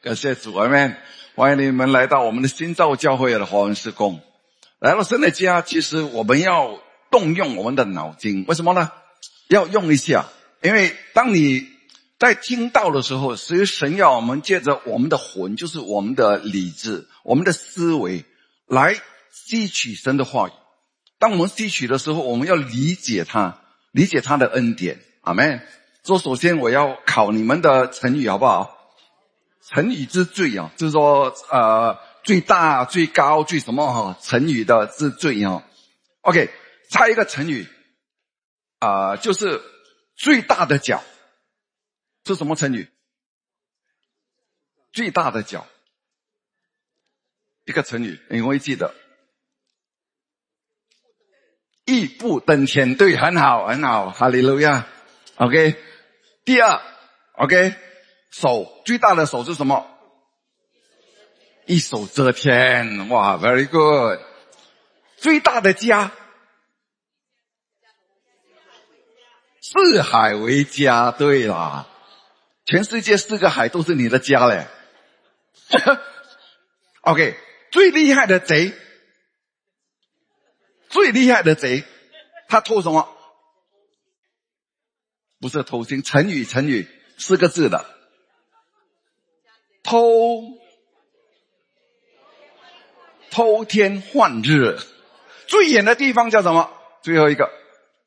感谢主，阿们。欢迎你们来到我们的新造教会的华文事工。来到神的家，其实我们要动用我们的脑筋，为什么呢？要用一下，因为当你在听到的时候，其实神要我们借着我们的魂，就是我们的理智，我们的思维来吸取神的话语。当我们吸取的时候，我们要理解它，理解它的恩典。阿们。所以首先我要考你们的成语好不好？成语之最啊，就是说最大最高最什么成语的之最啊。OK， 猜一个成语就是最大的脚。是什么成语？最大的脚，一个成语你会记得。一步登天，对，很好很好，哈利路亚。 OK， 第二 OK， 手，最大的手是什么？一手遮天。哇 very good。 最大的家，四海为家，对啦，全世界4个海都是你的家嘞。OK， 最厉害的贼，最厉害的贼，他偷什么？不是偷心，成语4个字的。偷天换日。最远的地方叫什么？最后一个，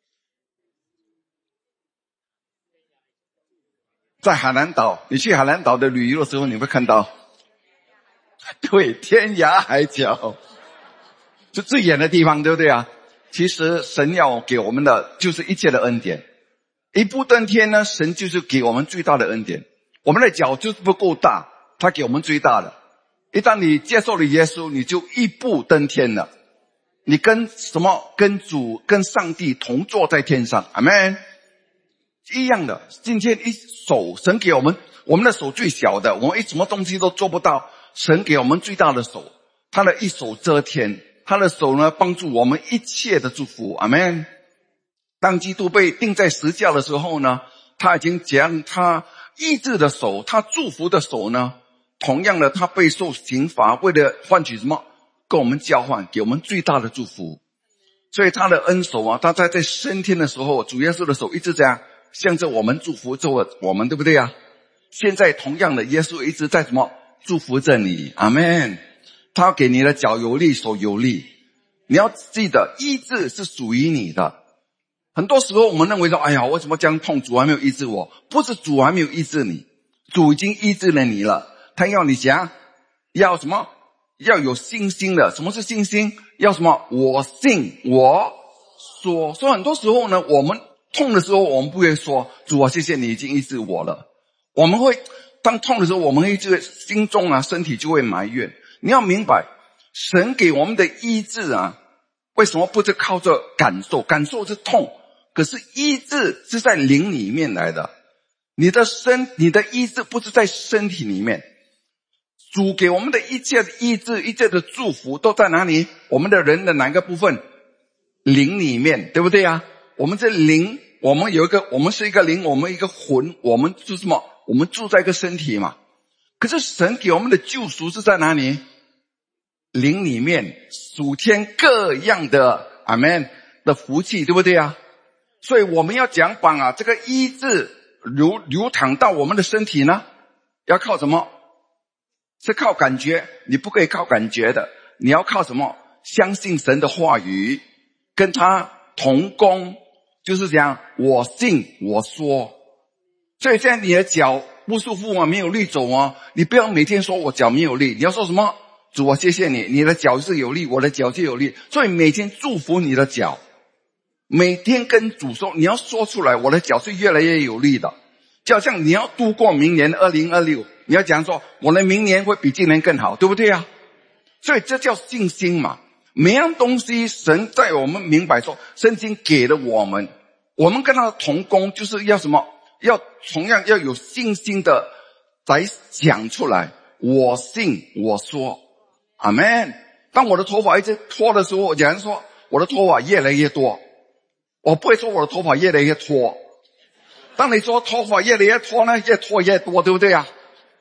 在海南岛，你去海南岛的旅游的时候，你会看到，对，天涯海角，就最远的地方，对不对啊？其实神要给我们的就是一切的恩典。一步登天呢，神就是给我们最大的恩典。我们的脚就是不够大，他给我们最大的。一旦你接受了耶稣，你就一步登天了。你跟什么？跟主跟上帝同坐在天上。阿们。一样的，今天一手，神给我们的手最小的，我们什么东西都做不到，神给我们最大的手，他的一手遮天，他的手呢帮助我们一切的祝福。阿们。当基督被钉在十字架的时候呢，他已经将他医治的手，他祝福的手呢，同样的他被受刑罚，为了换取什么？跟我们交换，给我们最大的祝福。所以他的恩手啊，他在升天的时候，主耶稣的手一直这样向着我们祝福着我们，对不对啊？现在同样的，耶稣一直在什么？祝福着你。阿们。他给你的脚有力，手有力。你要记得，医治是属于你的。很多时候我们认为说，哎呀，为什么这样痛？主还没有医治我。不是主还没有医治你，主已经医治了你了。他要你讲，要什么？要有信心的。什么是信心？要什么？我信我说。所以很多时候呢，我们痛的时候，我们不会说，主啊，谢谢你已经医治我了。我们会当痛的时候，我们会这个心中啊，身体就会埋怨。你要明白，神给我们的医治啊，为什么不是靠着感受？感受是痛，可是医治是在灵里面来的。你的医治不是在身体里面。主给我们的一切的医治，一切的祝福都在哪里？我们的人的哪个部分？灵里面，对不对啊？我们这灵，我们是一个灵，我们一个魂，我们是什么？我们住在一个身体嘛。可是神给我们的救赎是在哪里？灵里面，属天各样的阿们的福气，对不对啊？所以我们要讲把这个医治流淌到我们的身体呢，要靠什么？是靠感觉。你不可以靠感觉的，你要靠什么？相信神的话语，跟他同工，就是讲我信我说。所以现在你的脚不舒服没有力走你不要每天说我脚没有力，你要说什么？主啊，谢谢你，你的脚是有力，我的脚就有力。所以每天祝福你的脚，每天跟主说，你要说出来，我的脚是越来越有力的。就好像你要度过明年2026，你要讲说我的明年会比今年更好，对不对啊？所以这叫信心嘛。每样东西神在我们明白说，圣经给了我们，我们跟他同工，就是要什么？要同样要有信心的来讲出来，我信我说。阿们。当我的头发一直脱的时候，我讲说我的头发越来越多，我不会说我的头发越来越脱。当你说头发越来越脱呢，越脱越多，对不对啊？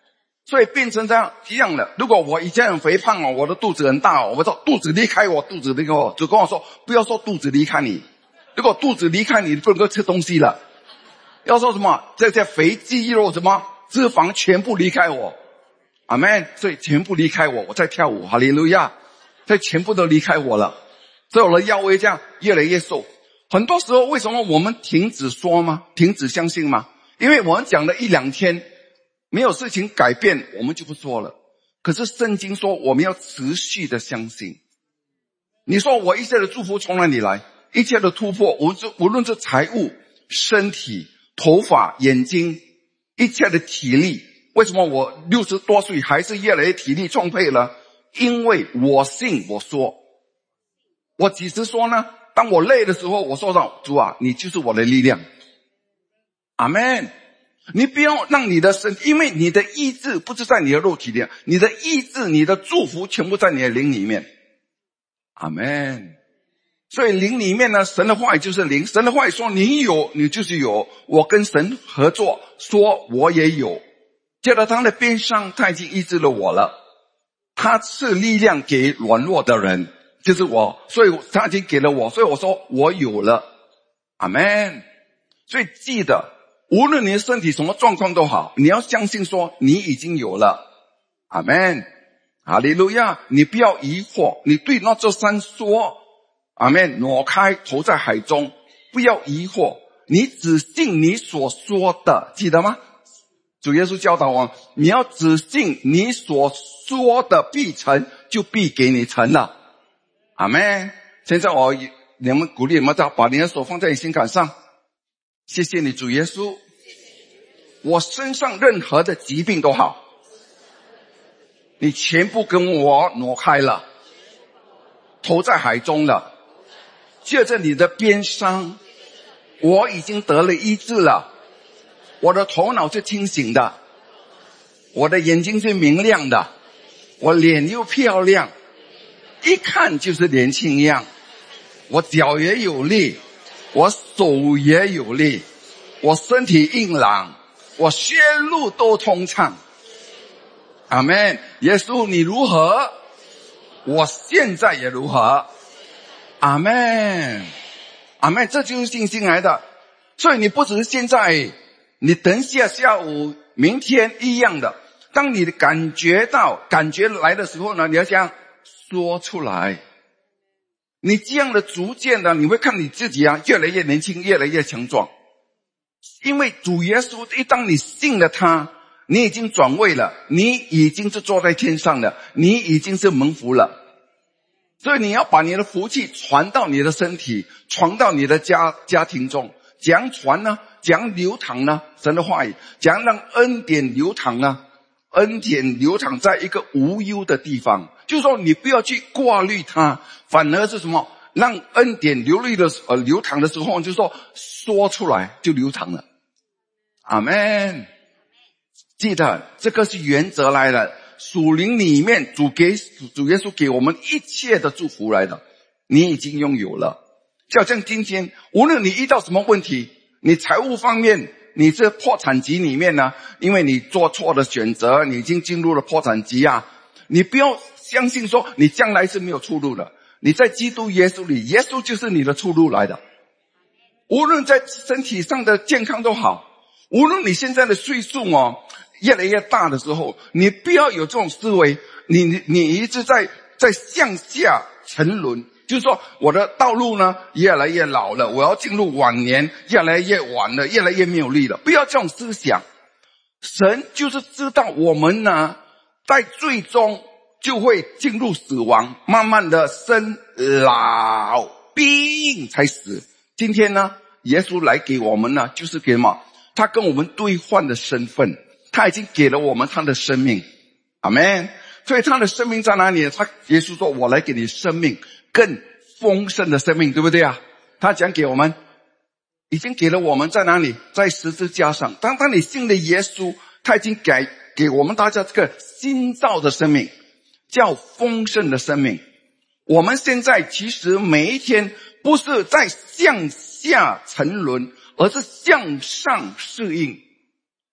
所以变成这样一样的。如果我以前很肥胖哦，我的肚子很大哦，我说肚子离开我，肚子离开我，主跟我说不要说肚子离开你，如果肚子离开你，不能够吃东西了。要说什么？这些肥肌肉什么脂肪全部离开我，阿们。所以全部离开我，我在跳舞，哈利路亚。所以全部都离开我了，所以我的腰围这样越来越瘦。很多时候为什么我们停止说吗？停止相信吗？因为我们讲了一两天没有事情改变，我们就不说了。可是圣经说我们要持续的相信。你说我一切的祝福从哪里来？一切的突破，无论是财务、身体、头发、眼睛，一切的体力，为什么我60多岁还是越来越体力充沛了？因为我信我说。我几时说呢？当我累的时候，我说到主啊，你就是我的力量。阿们。你不要让你的身，因为你的意志不是在你的肉体里，你的意志，你的祝福全部在你的灵里面。阿们。所以灵里面呢，神的话语就是灵，神的话语说你有，你就是有。我跟神合作，说我也有。接着他的边上，他已经医治了我了。他赐力量给软弱的人，就是我，所以他已经给了我，所以我说我有了。阿们。所以记得，无论你的身体什么状况都好，你要相信说你已经有了。阿们。哈利路亚。你不要疑惑，你对那座山说，阿们，挪开，投在海中，不要疑惑，你只信你所说的，记得吗？主耶稣教导我，你要只信你所说的必成，就必给你成了。阿们。现在你们鼓励你们把你的手放在你心坎上。谢谢你主耶稣，我身上任何的疾病都好，你全部跟我挪开了，投在海中了。借着你的鞭伤，我已经得了医治了。我的头脑是清醒的，我的眼睛是明亮的，我脸又漂亮，一看就是年轻样。我脚也有力，我手也有力，我身体硬朗，我血路都通畅。阿们。耶稣你如何，我现在也如何。阿们。阿们。这就是信心来的。所以你不只是现在，你等下午明天一样的。当你感觉来的时候呢，你要这样说出来。你这样的逐渐的，你会看你自己越来越年轻，越来越强壮。因为主耶稣一当你信了他，你已经转位了，你已经是坐在天上了，你已经是蒙福了。所以你要把你的福气传到你的身体，传到你的家庭中。怎样传呢？怎样流淌呢？神的话语怎样让恩典流淌呢？恩典流淌在一个无忧的地方，就是说你不要去挂虑它，反而是什么？让恩典流淌的时候，就是说出来就流淌了。阿们。记得这个是原则来的，属灵里面主耶稣给我们一切的祝福来的，你已经拥有了。就像今天无论你遇到什么问题，你财务方面你是破产级里面呢，因为你做错的选择，你已经进入了破产级你不要相信说你将来是没有出路的。你在基督耶稣里，耶稣就是你的出路来的。无论在身体上的健康都好，无论你现在的岁数越来越大的时候，你不要有这种思维，你一直在向下沉沦，就是说我的道路呢越来越老了，我要进入晚年，越来越晚了，越来越没有力了。不要这种思想。神就是知道我们呢在最终就会进入死亡，慢慢的生老病才死。今天呢耶稣来给我们呢，就是给什么？他跟我们兑换的身份，他已经给了我们他的生命。阿们。所以他的生命在哪里？耶稣说我来给你生命，更丰盛的生命，对不对他讲给我们，已经给了我们在哪里？在十字架上。当你信了耶稣，他已经给我们大家这个新造的生命，叫丰盛的生命。我们现在其实每一天不是在向下沉沦，而是向上适应。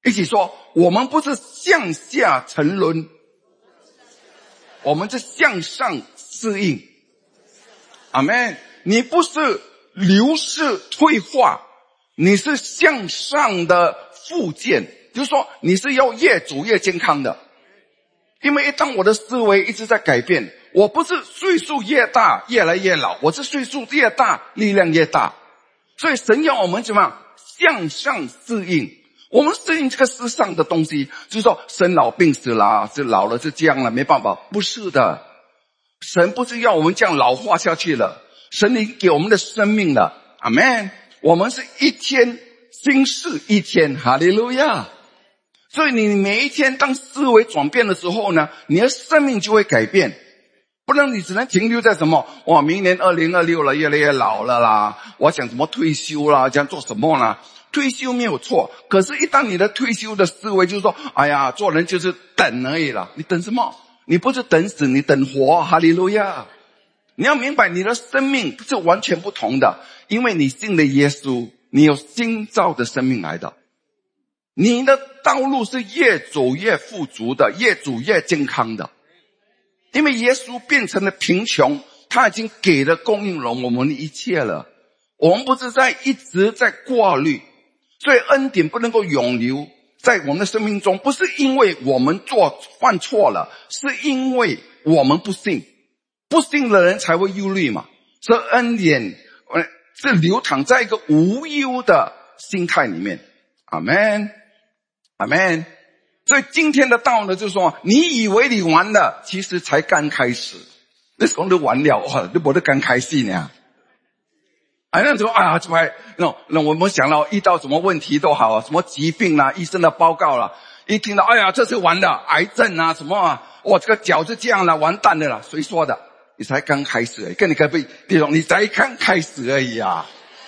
一起说，我们不是向下沉沦，我们是向上适应。阿们。你不是流逝退化，你是向上的复健，就是说你是要越走越健康的。因为当我的思维一直在改变，我不是岁数越大越来越老，我是岁数越大力量越大。所以神要我们怎么样向上适应，我们适应这个世上的东西，就是说生老病死啦，就老了就这样了，没办法。不是的，神不是要我们这样老化下去了，神已经给我们的生命了。阿们。我们是一天新事一天，哈利路亚。所以你每一天当思维转变的时候呢，你的生命就会改变。不然你只能停留在什么，哇，明年2026了，越来越老了啦，我想怎么退休啦，想做什么啦。退休没有错，可是一旦你的退休的思维就是说，哎呀，做人就是等而已了。你等什么？你不是等死，你等活，哈利路亚。你要明白你的生命是完全不同的，因为你信了耶稣，你有新造的生命来的。你的道路是越走越富足的，越走越健康的。因为耶稣变成了贫穷，他已经给了供应了我们的一切了。我们不是一直在挂虑，所以恩典不能够永留在我们的生命中，不是因为我们犯错了，是因为我们不信。不信的人才会忧虑嘛。所以恩典是流淌在一个无忧的心态里面。阿们，阿们。所以今天的道呢，就是说，你以为你完了，其实才刚开始。你讲你完了，哇，你没得刚开始呢。那时候啊，那我们想到遇到什么问题都好啊，什么疾病啦，医生的报告啦，一听到，哎呀，这是完了，癌症啊，什么啊，哇，这个脚是这样了，完蛋了。谁说的？你才刚开始而已，跟你隔壁弟兄，你才刚开始而已啊。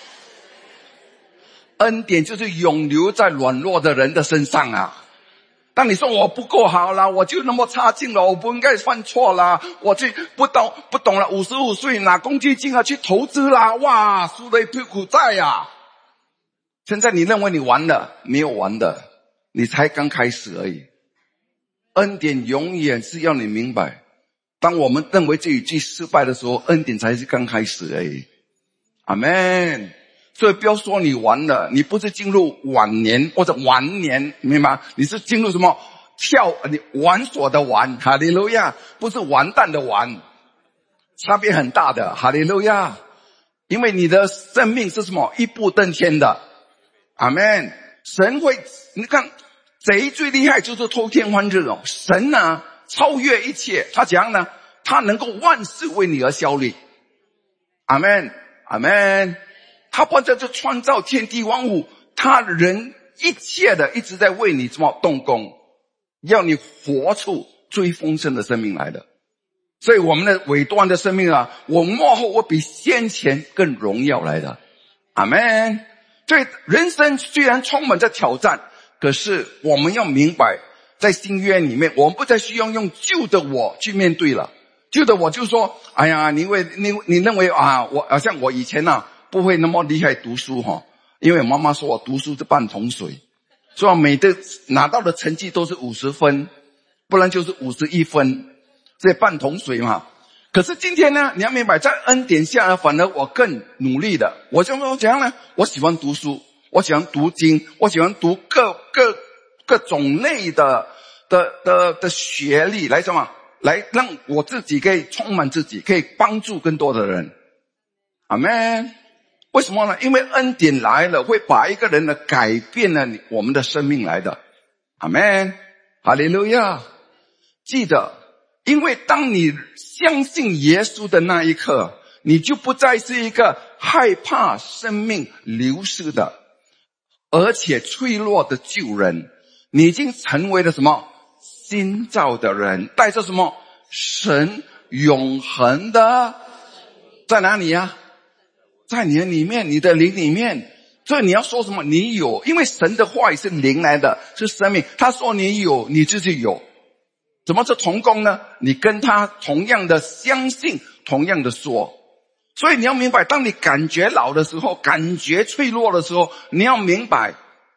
恩典就是永留在软弱的人的身上啊。当你说我不够好啦，我就那么差劲了，我不应该犯错啦，我就不懂了，55岁拿公积金啊去投资啦，哇，输了一屁股债呀。现在你认为你完了，没有完的，你才刚开始而已。恩典永远是要你明白，当我们认为自己最失败的时候，恩典才是刚开始而已。阿们。所以不要说你完了，你不是进入晚年或者晚年，明白吗？你是进入什么你玩耍的玩，哈利路亚，不是完蛋的完，差别很大的，哈利路亚。因为你的生命是什么？一步登天的。阿们。神会，你看贼最厉害就是偷天换日哦。神呢超越一切，他怎样呢？他能够万事为你而效力。阿们，阿们。他不但是创造天地万物，他人一切的一直在为你怎么动工，要你活出最丰盛的生命来的。所以我们的尾端的生命啊，我幕后我比先前更荣耀来的。阿们。所以人生虽然充满着挑战，可是我们要明白，在新约里面，我们不再需要用旧的我去面对了。旧的我就说，哎呀，你认为啊，我好像我以前啊不会那么厉害读书因为妈妈说我读书是半桶水，所以我每次拿到的成绩都是50分，不然就是51分，所以半桶水嘛。可是今天呢，你要明白，在恩典下呢，反而我更努力的。我怎样呢？我喜欢读书，我喜欢读经，我喜欢读各种类的学历来什么，来让我自己可以充满自己，可以帮助更多的人。阿们。为什么呢？因为恩典来了，会把一个人的改变了我们的生命来的。阿们，哈利路亚。记得，因为当你相信耶稣的那一刻，你就不再是一个害怕生命流逝的，而且脆弱的旧人，你已经成为了什么？新造的人，带着什么？神永恒的在哪里呀？在你的里面，你的灵里面。所以你要说什么？你有，因为神的话语是灵来的，是生命。他说你有，你就是有。怎么是同工呢？你跟他同样的相信，同样的说。所以你要明白，当你感觉老的时候，感觉脆弱的时候，你要明白，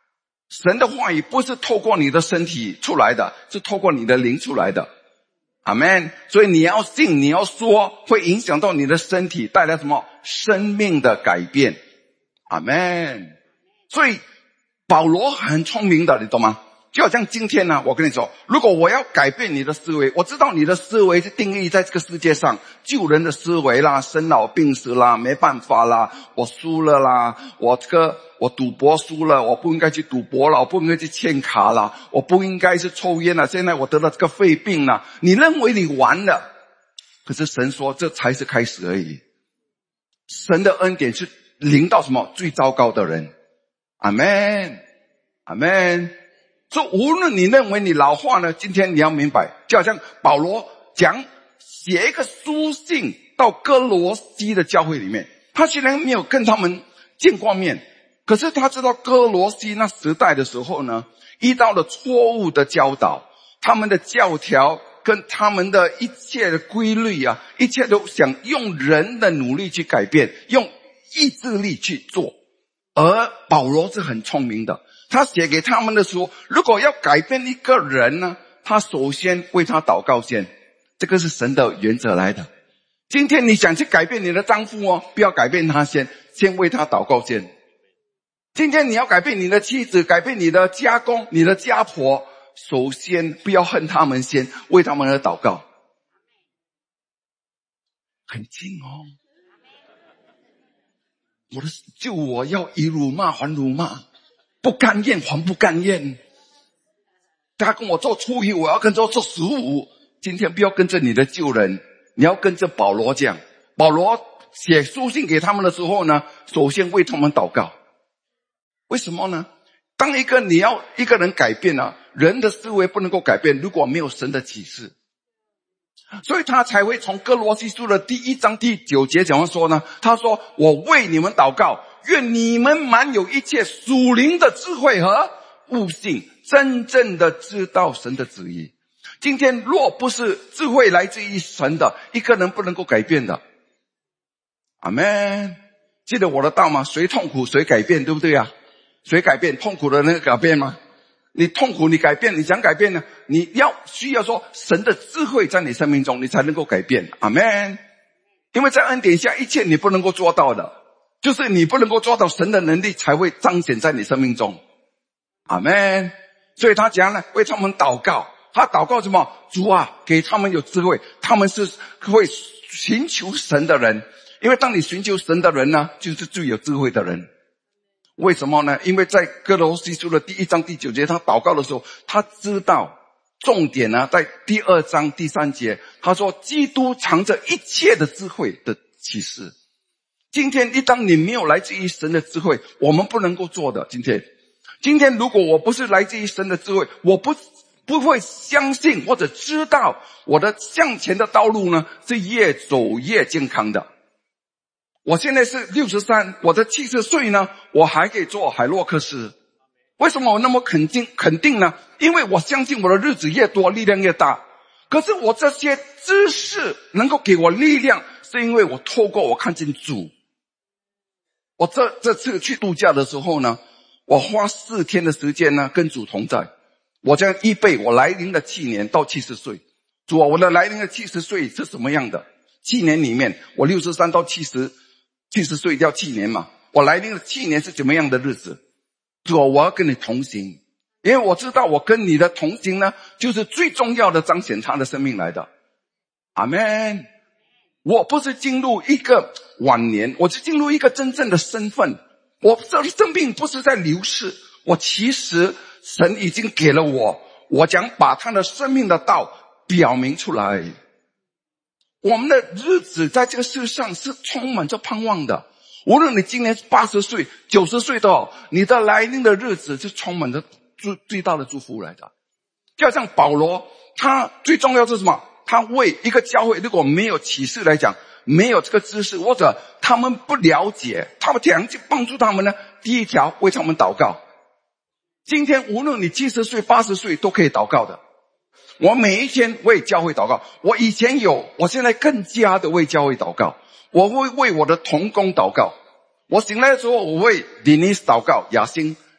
神的话语不是透过你的身体出来的，是透过你的灵出来的。阿们。所以你要信，你要说，会影响到你的身体，带来什么？生命的改变。阿们。所以保罗很聪明的，你懂吗？就好像今天呢，我跟你说，如果我要改变你的思维，我知道你的思维是定义在这个世界上救人的思维啦，生老病死啦，没办法啦，我输了啦，我赌博输了，我不应该去赌博了，我不应该去欠卡了，我不应该是抽烟了，现在我得了这个肺病了，你认为你完了，可是神说这才是开始而已。神的恩典是临到什么？最糟糕的人。阿们，阿们。所以无论你认为你老化呢，今天你要明白，就好像保罗讲写一个书信到哥罗西的教会里面，他虽然没有跟他们见过面，可是他知道哥罗西那时代的时候呢，遇到了错误的教导，他们的教条跟他们的一切的规律啊，一切都想用人的努力去改变，用意志力去做。而保罗是很聪明的，他写给他们的书，如果要改变一个人呢，他首先为他祷告先，这个是神的原则来的。今天你想去改变你的丈夫哦，不要改变他先为他祷告先。今天你要改变你的妻子，改变你的家公，你的家婆，首先不要恨他们先，为他们而祷告。很近哦。我要以辱骂还辱骂，不甘愿还不甘愿。他跟我做初一，我要跟着做15。今天不要跟着你的旧人，你要跟着保罗讲。保罗写书信给他们的时候呢，首先为他们祷告。为什么呢？当你要一个人改变啊，人的思维不能够改变，如果没有神的启示。所以他才会从哥罗西书的第1章第9节怎么说呢？他说，我为你们祷告，愿你们满有一切属灵的智慧和悟性，真正的知道神的旨意。今天若不是智慧来自于神的，一个人不能够改变的。阿们。记得我的道吗？谁痛苦谁改变，对不对啊？谁改变？痛苦的人改变吗？你痛苦你改变，你想改变呢，你需要说神的智慧在你生命中，你才能够改变。阿们。因为在恩典下一切你不能够做到的，就是你不能够做到，神的能力才会彰显在你生命中。阿们。所以他讲呢，为他们祷告。他祷告什么？主啊，给他们有智慧，他们是会寻求神的人。因为当你寻求神的人呢，就是最有智慧的人。为什么呢？因为在哥罗西书的第1章第9节，他祷告的时候，他知道重点呢，在第2章第3节，他说基督藏着一切的智慧的启示。今天当你没有来自于神的智慧，我们不能够做的。今天如果我不是来自于神的智慧，我不会相信或者知道我的向前的道路呢，是越走越健康的。我现在是63，我的70岁呢，我还可以做海洛克斯。为什么我那么肯定呢？因为我相信我的日子越多，力量越大。可是我这些知识能够给我力量，是因为我透过我看见主。我这次去度假的时候呢，我花4天的时间呢，跟主同在。我将预备我来临的7年到70岁。主啊，我的来临的70岁是什么样的？7年里面，我63到70岁要7年嘛，我来临的7年是怎么样的日子？主啊，我要跟你同行，因为我知道我跟你的同行呢，就是最重要的彰显他的生命来的。阿们。我不是进入一个晚年，我是进入一个真正的身份。我这生命不是在流逝，我其实神已经给了我将把他的生命的道表明出来。我们的日子在这个世上是充满着盼望的，无论你今年80岁90岁都好，你的来临的日子是充满着最大的祝福来的。就好像保罗，他最重要是什么？他为一个教会，如果没有启示来讲，没有这个知识，或者他们不了解，他们怎样去帮助他们呢？第一条，为他们祷告。今天无论你70岁80岁都可以祷告的。我每一天为教会祷告，我以前有，我现在更加的为教会祷告。我会为我的同工祷告，我醒来的时候我为 Denise 祷告，雅欣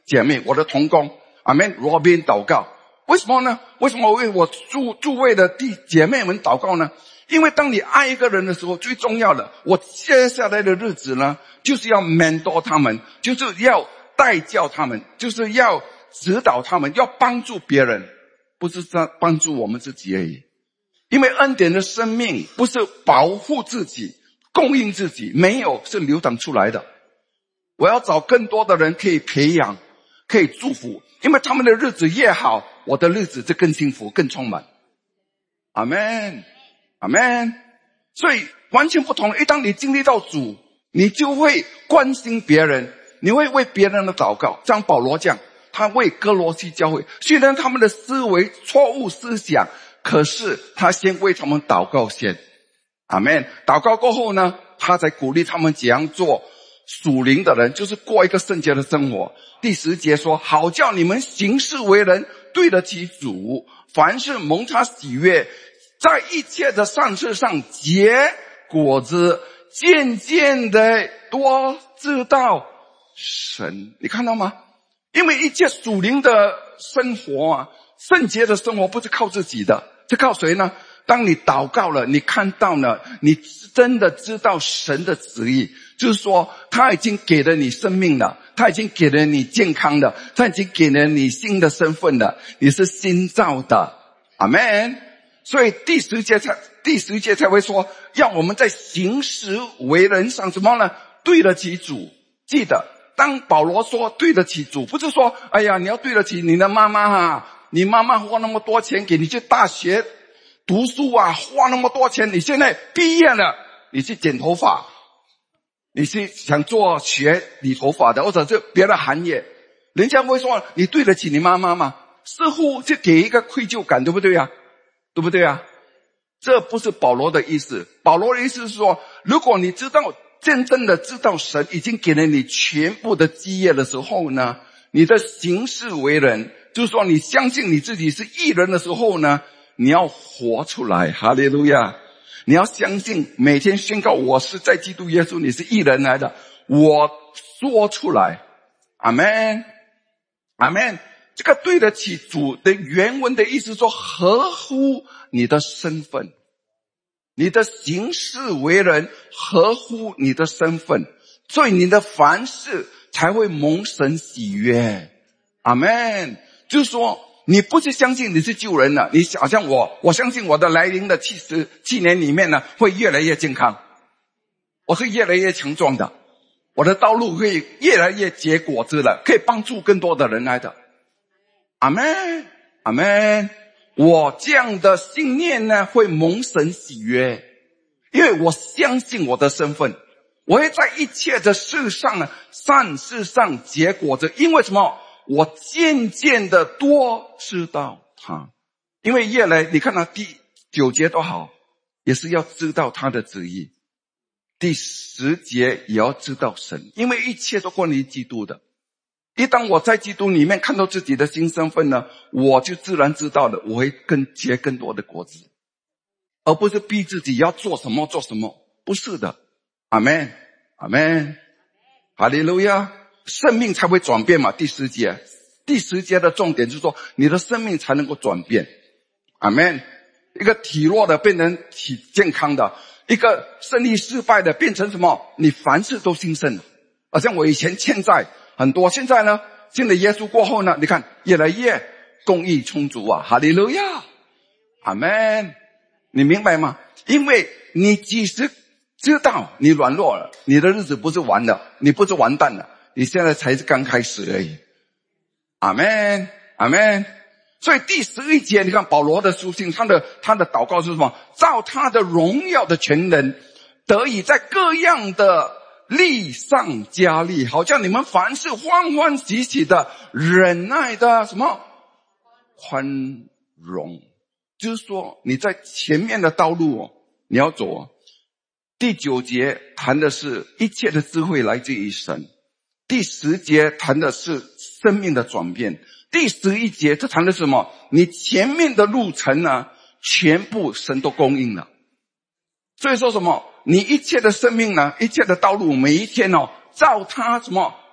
姐妹，我的同工，阿们，Robin 祷告。为什么呢？为什么为我诸位的姐妹们祷告呢？因为当你爱一个人的时候，最重要的，我接下来的日子呢，就是要 mentor 他们，就是要带教他们，就是要指导他们，要帮助别人，不是帮助我们自己而已。因为恩典的生命不是保护自己、供应自己，没有，是流淌出来的。我要找更多的人可以培养，可以祝福，因为他们的日子越好，我的日子就更幸福、更充满。阿们，阿们。所以完全不同。一当你经历到主，你就会关心别人，你会为别人的祷告。像保罗这样，他为哥罗西教会，虽然他们的思维错误思想，可是他先为他们祷告先。阿们。祷告过后呢，他才鼓励他们怎样做属灵的人，就是过一个圣洁的生活。第10节说，好叫你们行事为人对得起主，凡是蒙他喜悦，在一切的善事上结果子，渐渐的多知道神。你看到吗？因为一切属灵的生活啊，圣洁的生活不是靠自己的，是靠谁呢？当你祷告了，你看到了，你真的知道神的旨意，就是说他已经给了你生命了，他已经给了你健康的，他已经给了你新的身份了，你是新造的。阿们。所以第10节才会说，要我们在行事为人上什么呢？对得起主。记得当保罗说对得起主，不是说哎呀你要对得起你的妈妈啊，你妈妈花那么多钱给你去大学读书啊，花那么多钱，你现在毕业了，你去剪头发，你是想做学理头发的，或者是别的行业，人家会说你对得起你妈妈吗？似乎就给一个愧疚感，对不对啊？对不对啊？这不是保罗的意思。保罗的意思是说，如果你知道真正的知道神已经给了你全部的基业的时候呢，你的行事为人，就是说你相信你自己是义人的时候呢，你要活出来。哈利路亚。你要相信，每天宣告我是在基督耶稣，你是义人来的，我说出来。阿们，阿们。这个对得起主的原文的意思说，合乎你的身份，你的行事为人合乎你的身份，所以你的凡事才会蒙神喜悦。阿们。就是说你不是相信你是救人了，你好像我相信我的来临的77年里面呢，会越来越健康，我是越来越强壮的，我的道路会越来越结果子了，可以帮助更多的人来的。阿们，阿们。我这样的信念呢，会蒙神喜悦，因为我相信我的身份，我会在一切的事上呢，善事上结果子。因为什么？我渐渐的多知道他。因为越来，你看到第9节多好，也是要知道他的旨意。第10节也要知道神，因为一切都关于基督的。一当我在基督里面看到自己的新身份呢，我就自然知道了，我会结更多的果子，而不是逼自己要做什么做什么，不是的。阿们，阿们，哈利路亚。生命才会转变嘛。第10节的重点就是说，你的生命才能够转变。阿们。一个体弱的变成体健康的，一个胜利失败的变成什么？你凡事都兴盛。好像我以前欠债很多，现在呢，信了耶稣过后呢，你看越来越公义充足啊。哈利路亚。阿们。你明白吗？因为你即使知道你软弱了，你的日子不是完了，你不是完蛋了，你现在才是刚开始而已。阿们，阿们。所以第11节你看保罗的书信，他的祷告是什么？照他的荣耀的全能，得以在各样的力上加力，好像你们凡事欢欢喜喜的忍耐的什么宽容。就是说你在前面的道路你要走。第9节谈的是一切的智慧来自于神，第10节谈的是生命的转变，第11节它谈的是什么？你前面的路程呢，全部神都供应了。所以说什么？你一切的生命呢，一切的道路，每一天照他什么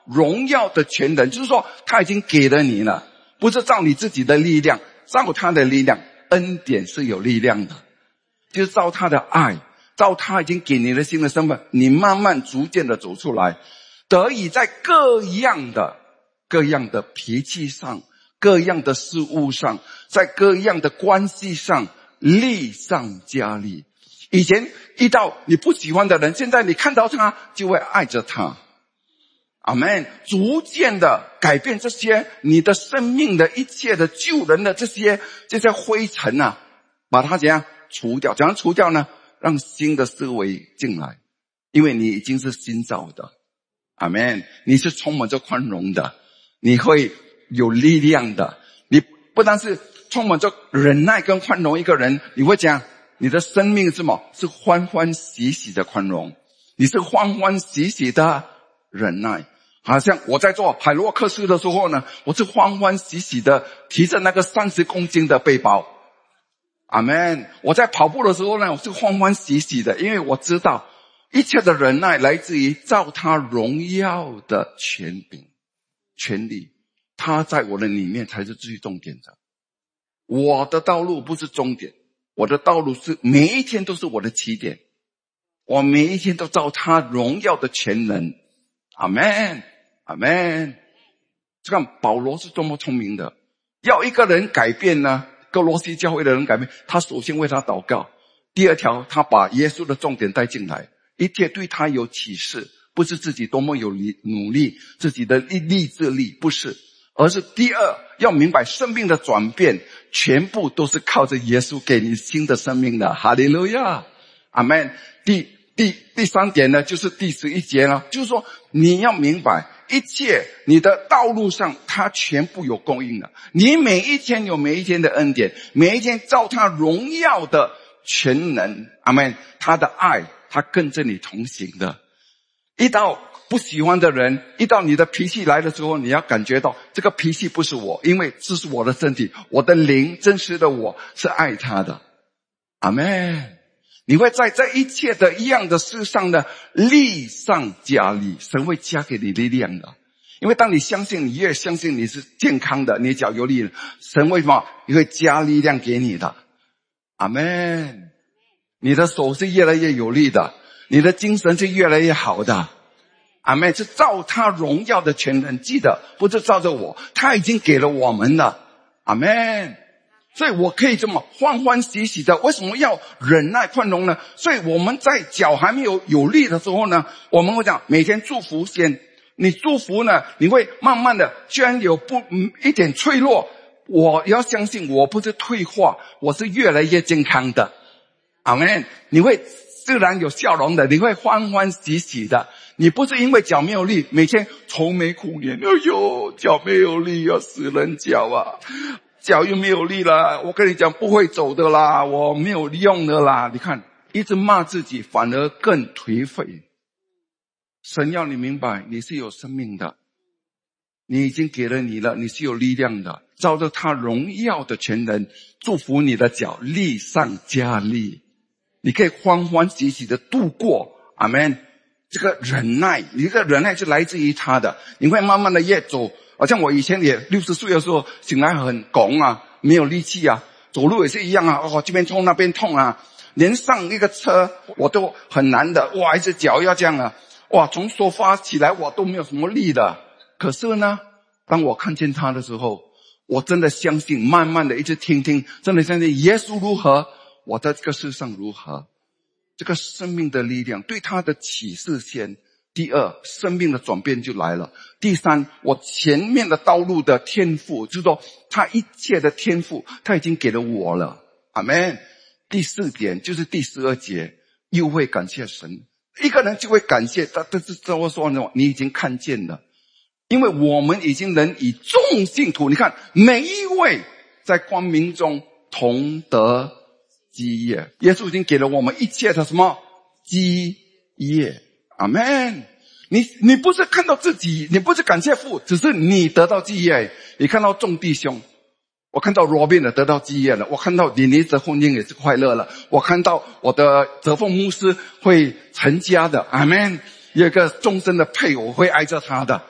荣耀的全能，就是说他已经给了你了，不是照你自己的力量，照他的力量。恩典是有力量的，就是照他的爱，照他已经给你的新的身份，你慢慢逐渐的走出来，得以在各样的脾气上，各样的事物上，在各样的关系上力上加力。以前遇到你不喜欢的人，现在你看到他就会爱着他。阿们，逐渐的改变这些你的生命的一切的旧人的这些灰尘啊，把它怎样除掉？怎样除掉呢？让新的思维进来，因为你已经是新造的。阿们，你是充满着宽容的，你会有力量的。你不但是充满着忍耐跟宽容一个人，你会讲你的生命是什么？是欢欢喜喜的宽容，你是欢欢喜喜的忍耐。好像我在做海洛克斯的时候呢，我是欢欢喜喜的提着那个30公斤的背包。阿们。我在跑步的时候呢，我是欢欢喜喜的，因为我知道一切的忍耐来自于照他荣耀的权柄权力，他在我的里面才是最重点的。我的道路不是终点，我的道路是每一天都是我的起点，我每一天都照他荣耀的全能。阿们，阿们。这个保罗是多么聪明的，要一个人改变呢，哥罗西教会的人改变，他首先为他祷告。第二条，他把耶稣的重点带进来，一切对他有启示，不是自己多么有努力，自己的意志力，不是，而是第二，要明白生命的转变全部都是靠着耶稣给你新的生命的。哈利路亚，阿们。第三点呢，就是第11节了，就是说你要明白一切你的道路上他全部有供应的，你每一天有每一天的恩典，每一天照他荣耀的全能。阿们。他的爱他跟着你同行的。遇到不喜欢的人，遇到你的脾气来的时候，你要感觉到这个脾气不是我，因为这是我的身体，我的灵真实的我是爱他的。阿们。你会在这一切的一样的事上的力上加力，神会加给你力量的。因为当你相信，你越相信你是健康的，你的脚有力的，神为什么也会加力量给你的。阿们。你的手是越来越有力的，你的精神是越来越好的。阿们。是照他荣耀的全能，记得不是照着我，他已经给了我们的。阿们。所以我可以这么欢欢喜喜的。为什么要忍耐宽容呢？所以我们在脚还没有力的时候呢，我们会讲每天祝福先。你祝福呢，你会慢慢的，虽然有一点脆弱，我要相信我不是退化，我是越来越健康的。阿们。你会自然有笑容的，你会欢欢喜喜的。你不是因为脚没有力，每天愁眉苦脸，哎呦，脚没有力要死人脚啊，脚又没有力了，我跟你讲不会走的啦，我没有用的啦。你看一直骂自己，反而更颓废。神要你明白，你是有生命的，你已经给了你了，你是有力量的，照着他荣耀的全能祝福你的脚力上加力，你可以欢欢喜喜的度过。阿们。这个忍耐，你这个忍耐是来自于他的，你会慢慢的越走。好像我以前也60岁的时候醒来很拱啊，没有力气啊，走路也是一样啊，这边痛那边痛啊，连上一个车我都很难的，哇，一只脚要这样啊，哇，从沙发起来我都没有什么力的。可是呢，当我看见他的时候，我真的相信，慢慢的一直听，真的相信耶稣如何，我在这个世上如何。这个生命的力量对他的启示先。第二，生命的转变就来了。第三，我前面的道路的天赋，就是说他一切的天赋他已经给了我了。阿们。第四点就是第12节，又会感谢神。一个人就会感谢他，这是我说的，你已经看见了，因为我们已经能以众信徒，你看每一位在光明中同得基业，耶稣已经给了我们一切的什么基业。阿们。你不是看到自己，你不是感谢父，只是你得到基业。你看到众弟兄，我看到罗宾的得到基业了，我看到李尼子婚姻也是快乐了，我看到我的泽凤牧师会成家的。阿们。有一个终身的配偶会爱着他的。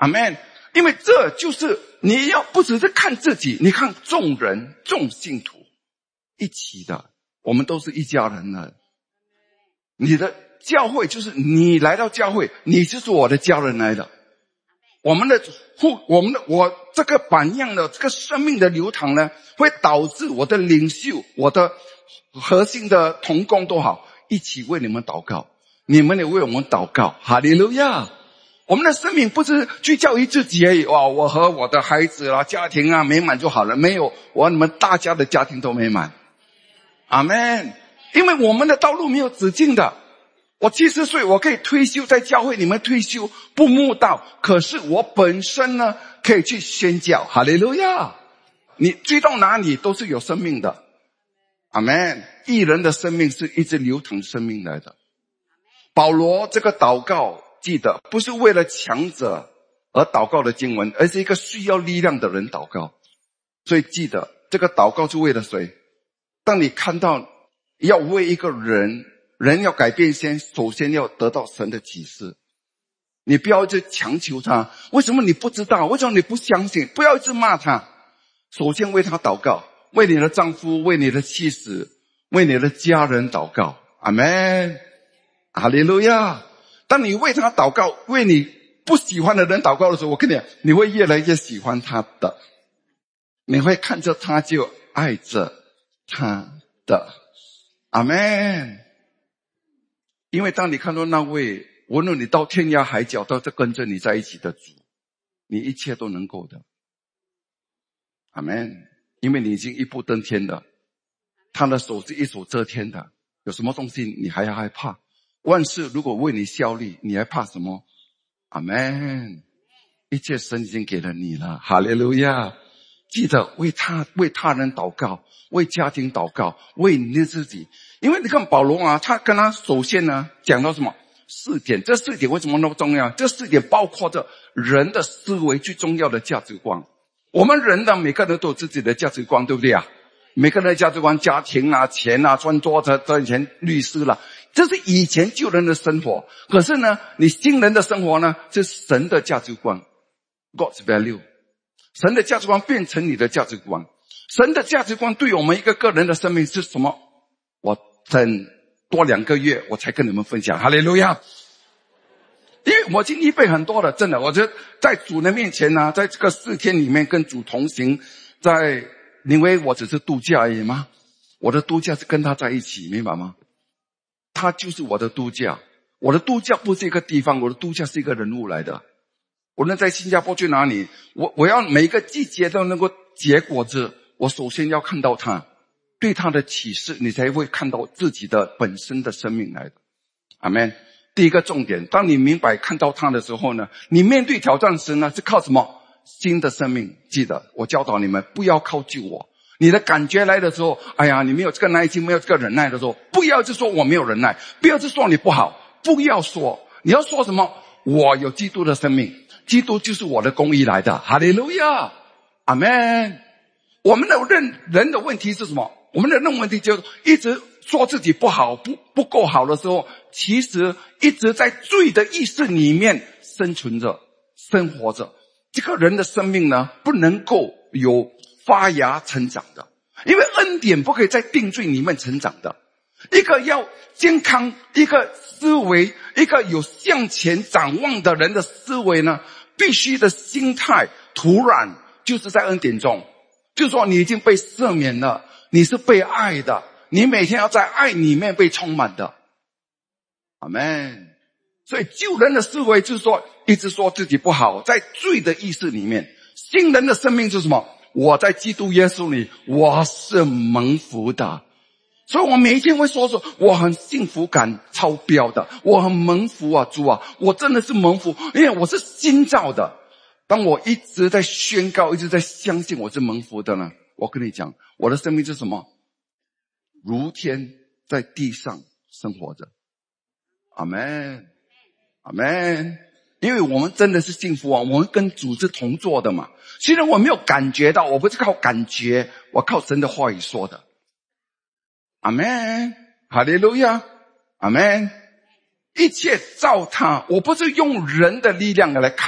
阿们。因为这就是你要不只是看自己，你看众人众信徒一起的，我们都是一家人了。你的教会就是你来到教会，你就是我的家人来的。我这个榜样的这个生命的流淌呢，会导致我的领袖，我的核心的同工都好，一起为你们祷告，你们也为我们祷告。哈利路亚！我们的生命不是聚焦于自己而已，哇，我和我的孩子啊、家庭啊美满就好了。没有，你们大家的家庭都美满。阿们。因为我们的道路没有止境的。我70岁，我可以退休在教会，你们退休不慕道，可是我本身呢，可以去宣教。哈利路亚！你追到哪里都是有生命的。阿们。义人的生命是一直流淌生命来的。保罗这个祷告，记得不是为了强者而祷告的经文，而是一个需要力量的人祷告。所以记得这个祷告是为了谁？当你看到要为一个人要改变首先要得到神的启示。你不要一直强求他，为什么你不知道？为什么你不相信？不要一直骂他。首先为他祷告，为你的丈夫，为你的妻子，为你的家人祷告。阿们。哈利路亚！当你为他祷告，为你不喜欢的人祷告的时候，我跟你讲，你会越来越喜欢他的。你会看着他就爱着他的。阿们。因为当你看到那位无论你到天涯海角都跟着你在一起的主，你一切都能够的。阿们。因为你已经一步登天了，他的手是一手遮天的，有什么东西你还要害怕？万事如果为你效力，你还怕什么？阿们。一切神已经给了你了。哈利路亚！记得为他人祷告，为家庭祷告，为你的自己。因为你看保罗啊，他跟他首先呢讲到什么4点，这4点为什么那么重要？这4点包括着人的思维最重要的价值观。我们人的每个人都有自己的价值观，对不对啊？每个人的价值观，家庭啊、钱啊、赚多赚钱、律师啦，这是以前旧人的生活。可是呢，你新人的生活呢，是神的价值观 ，God's value。神的价值观变成你的价值观。神的价值观对我们一个个人的生命是什么？我等多2个月我才跟你们分享。哈利路亚！因为我已经预备很多了，真的，我觉得在主的面前呢，在这个4天里面跟主同行，因为我只是度假而已吗？我的度假是跟他在一起，明白吗？他就是我的度假。我的度假不是一个地方，我的度假是一个人物来的。无论在新加坡去哪里，我要每一个季节都能够结果子，我首先要看到他，对他的启示，你才会看到自己的本身的生命来的。阿们。第一个重点，当你明白看到他的时候呢，你面对挑战时呢，是靠什么？新的生命。记得我教导你们，不要靠旧我。你的感觉来的时候，哎呀，你没有这个耐心，没有这个忍耐的时候，不要就说我没有忍耐，不要就说你不好，不要说。你要说什么？我有基督的生命，基督就是我的公义来的。哈利路亚！阿们。我们的人的问题是什么？我们的问题就是一直说自己不好，不够好的时候，其实一直在罪的意识里面生存着，生活着。这个人的生命呢，不能够有发芽成长的，因为恩典不可以在定罪里面成长的。一个要健康，一个思维，一个有向前展望的人的思维呢，必须的心态土壤就是在恩典中，就是说你已经被赦免了，你是被爱的，你每天要在爱里面被充满的。阿们。所以旧人的思维就是说一直说自己不好，在罪的意识里面。新人的生命是什么？我在基督耶稣里，我是蒙福的。所以我每一天会说我很幸福感超标的，我很蒙福啊，主啊，我真的是蒙福，因为我是新造的。当我一直在宣告，一直在相信我是蒙福的呢，我跟你讲，我的生命是什么？如天在地上生活着。阿们，阿们。因为我们真的是幸福啊，我们跟主是同坐的嘛。虽然我没有感觉到，我不是靠感觉，我靠神的话语说的。阿们，哈利路亚，阿们。一切照他，我不是用人的力量来看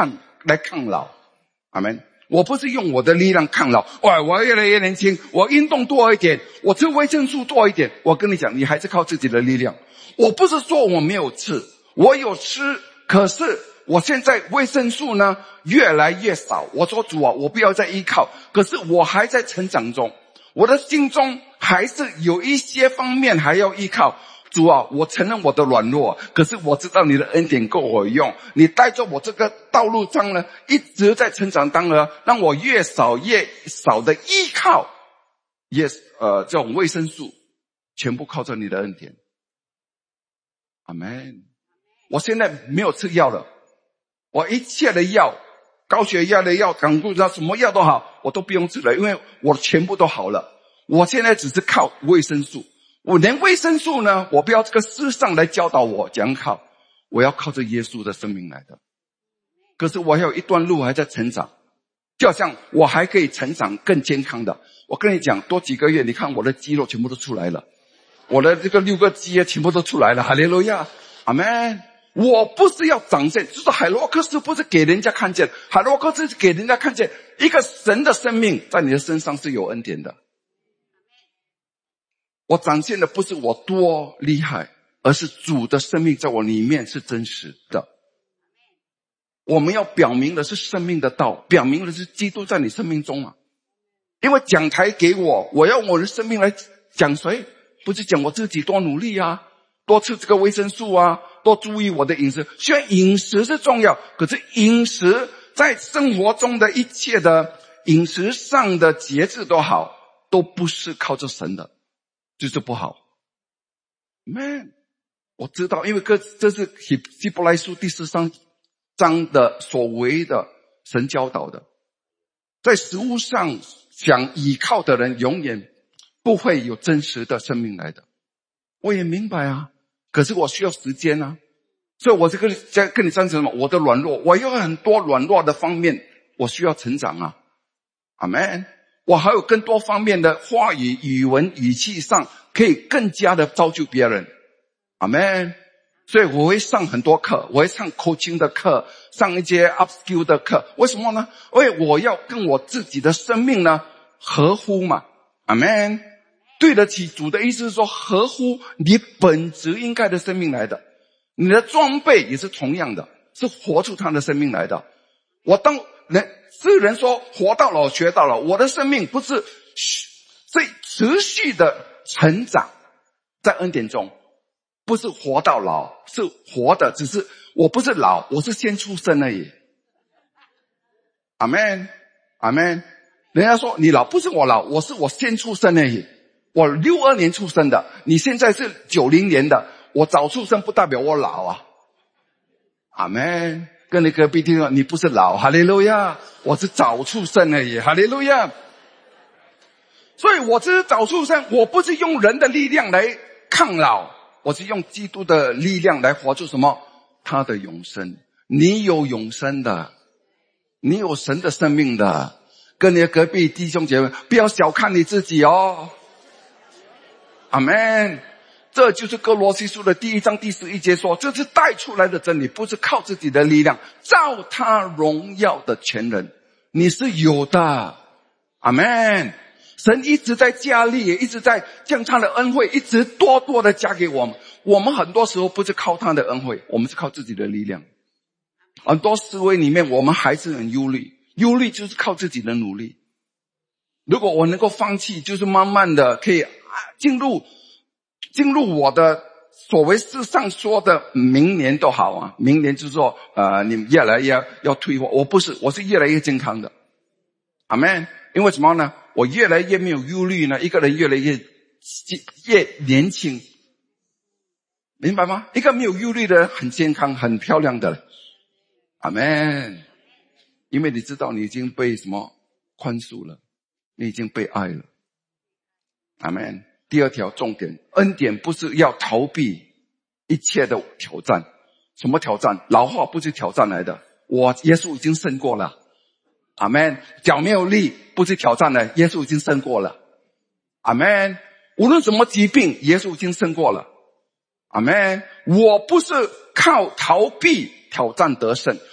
来抗老。阿们。我不是用我的力量抗老，我要越来越年轻，我运动多一点，我吃维生素多一点。我跟你讲，你还是靠自己的力量。我不是说我没有吃，我有吃，可是我现在维生素呢越来越少。我说主啊，我不要再依靠，可是我还在成长中，我的心中还是有一些方面还要依靠。主啊，我承认我的软弱，可是我知道你的恩典够我用，你带着我这个道路上呢一直在成长当中，让我越少的依靠这种维生素，全部靠着你的恩典。阿们。我现在没有吃药了，我一切的药，高血压的药，胆固醇什么药都好，我都不用吃了，因为我全部都好了。我现在只是靠维生素。我连维生素呢，我不要这个世上来教导我怎样靠，我要靠着耶稣的生命来的。可是我还有一段路还在成长，就好像我还可以成长更健康的。我跟你讲，多几个月，你看我的肌肉全部都出来了，我的这个6个肌全部都出来了。哈利路亚，阿们。我不是要展现，就是海洛克斯不是给人家看见，海洛克斯是给人家看见一个神的生命在你的身上是有恩典的。我展现的不是我多厉害，而是主的生命在我里面是真实的。我们要表明的是生命的道，表明的是基督在你生命中啊。因为讲台给我，我要我的生命来讲谁？不是讲我自己多努力啊，多吃这个维生素啊，多注意我的饮食。虽然饮食是重要，可是饮食在生活中的一切的饮食上的节制都好，都不是靠着神的，就是不好。Man， 我知道，因为这是希伯来书第13章的所谓的神教导的，在食物上想依靠的人永远不会有真实的生命来的。我也明白啊，可是我需要时间啊，所以我这个跟你赞成什么？我的软弱，我有很多软弱的方面，我需要成长啊。阿们。我还有更多方面的话语、语文、语气上可以更加的造就别人。阿们。所以我会上很多课，我会上 coaching 的课，上一些 upskill 的课。为什么呢？因为我要跟我自己的生命呢合乎嘛。阿们。对得起主的意思是说，合乎你本质应该的生命来的。你的装备也是同样的，是活出他的生命来的。我当世人说活到老学到老，我的生命不是持续的成长在恩典中，不是活到老，是活的，只是我不是老，我是先出生而已。阿们，阿们。人家说你老，不是我老，我先出生而已。我62年出生的，你现在是90年的，我早出生不代表我老啊。阿们。跟你隔壁听说你不是老，哈利路亚，我是早出生而已，哈利路亚。所以我只是早出生，我不是用人的力量来抗老，我是用基督的力量来活出什么？他的永生。你有永生的，你有神的生命的。跟你的隔壁弟兄姐妹，不要小看你自己哦。阿们。这就是哥罗西书的第1章第11节说，这是带出来的真理，不是靠自己的力量，照他荣耀的全人，你是有的。阿们。神一直在加力，也一直在将他的恩惠一直多多的加给我们。我们很多时候不是靠他的恩惠，我们是靠自己的力量。很多思维里面我们还是很忧虑，忧虑就是靠自己的努力。如果我能够放弃，就是慢慢的可以进入我的所谓世上说的明年都好啊，明年就是说你们越来越要退化，我不是，我是越来越健康的。阿们。因为什么呢？我越来越没有忧虑呢，一个人越来越年轻，明白吗？一个没有忧虑的人很健康很漂亮的。阿们。因为你知道你已经被什么宽恕了，你已经被爱了。阿们。第2条重点，恩典不是要逃避一切的挑战。什么挑战？老话不是挑战来的，耶稣已经胜过了。阿们。脚没有力不是挑战的，耶稣已经胜过了。阿们。无论什么疾病，耶稣已经胜过了。阿们。我不是靠逃避挑战得胜，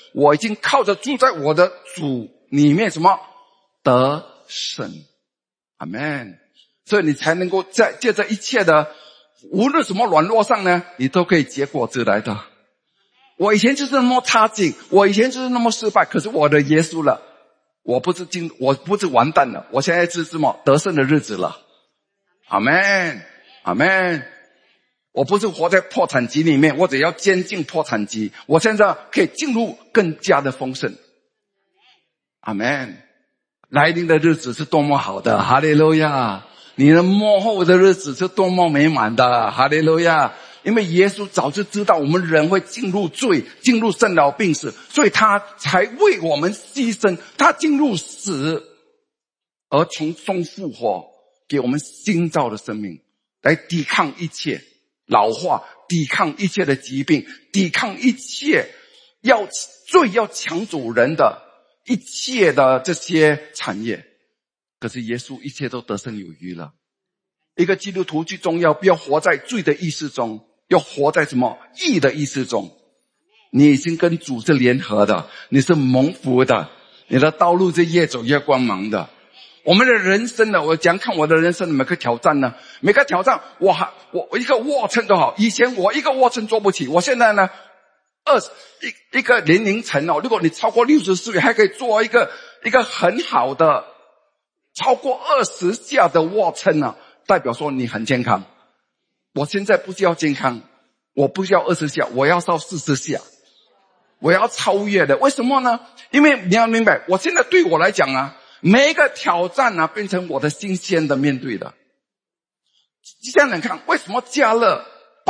我已经靠着住在我的主里面什么得胜。阿们。所以你才能够借着一切的无论什么软弱上呢，你都可以结果子来的。我以前就是那么差劲，我以前就是那么失败，可是我的耶稣了，我不是完蛋了，我现在是什么得胜的日子了。阿们，阿们。我不是活在破产期里面，或者要监禁破产期，我现在可以进入更加的丰盛。阿们。来临的日子是多么好的，哈利路亚。你的末后的日子是多么美满的，哈利路亚。因为耶稣早就知道我们人会进入罪，进入生老病死，所以他才为我们牺牲，他进入死而从中复活，给我们新造的生命，来抵抗一切老化，抵抗一切的疾病，抵抗一切罪要抢走人的一切的这些产业。可是耶稣一切都得胜有余了。一个基督徒最重要，不要活在罪的意识中，要活在什么义的意识中。你已经跟主是联合的，你是蒙福的，你的道路是越走越光芒的。我们的人生呢，我讲看我的人生的每个挑战呢，每个挑战我一个卧撑都好，以前我一个卧撑做不起，我现在呢一个年龄层哦，如果你超过60岁还可以做一个很好的超过20下的卧撑呢，代表说你很健康。我现在不需要健康，我不需要20下，我要烧40下，我要超越的。为什么呢？因为你要明白，我现在对我来讲啊，每一个挑战啊，变成我的新鲜的面对的。这样你看，为什么加勒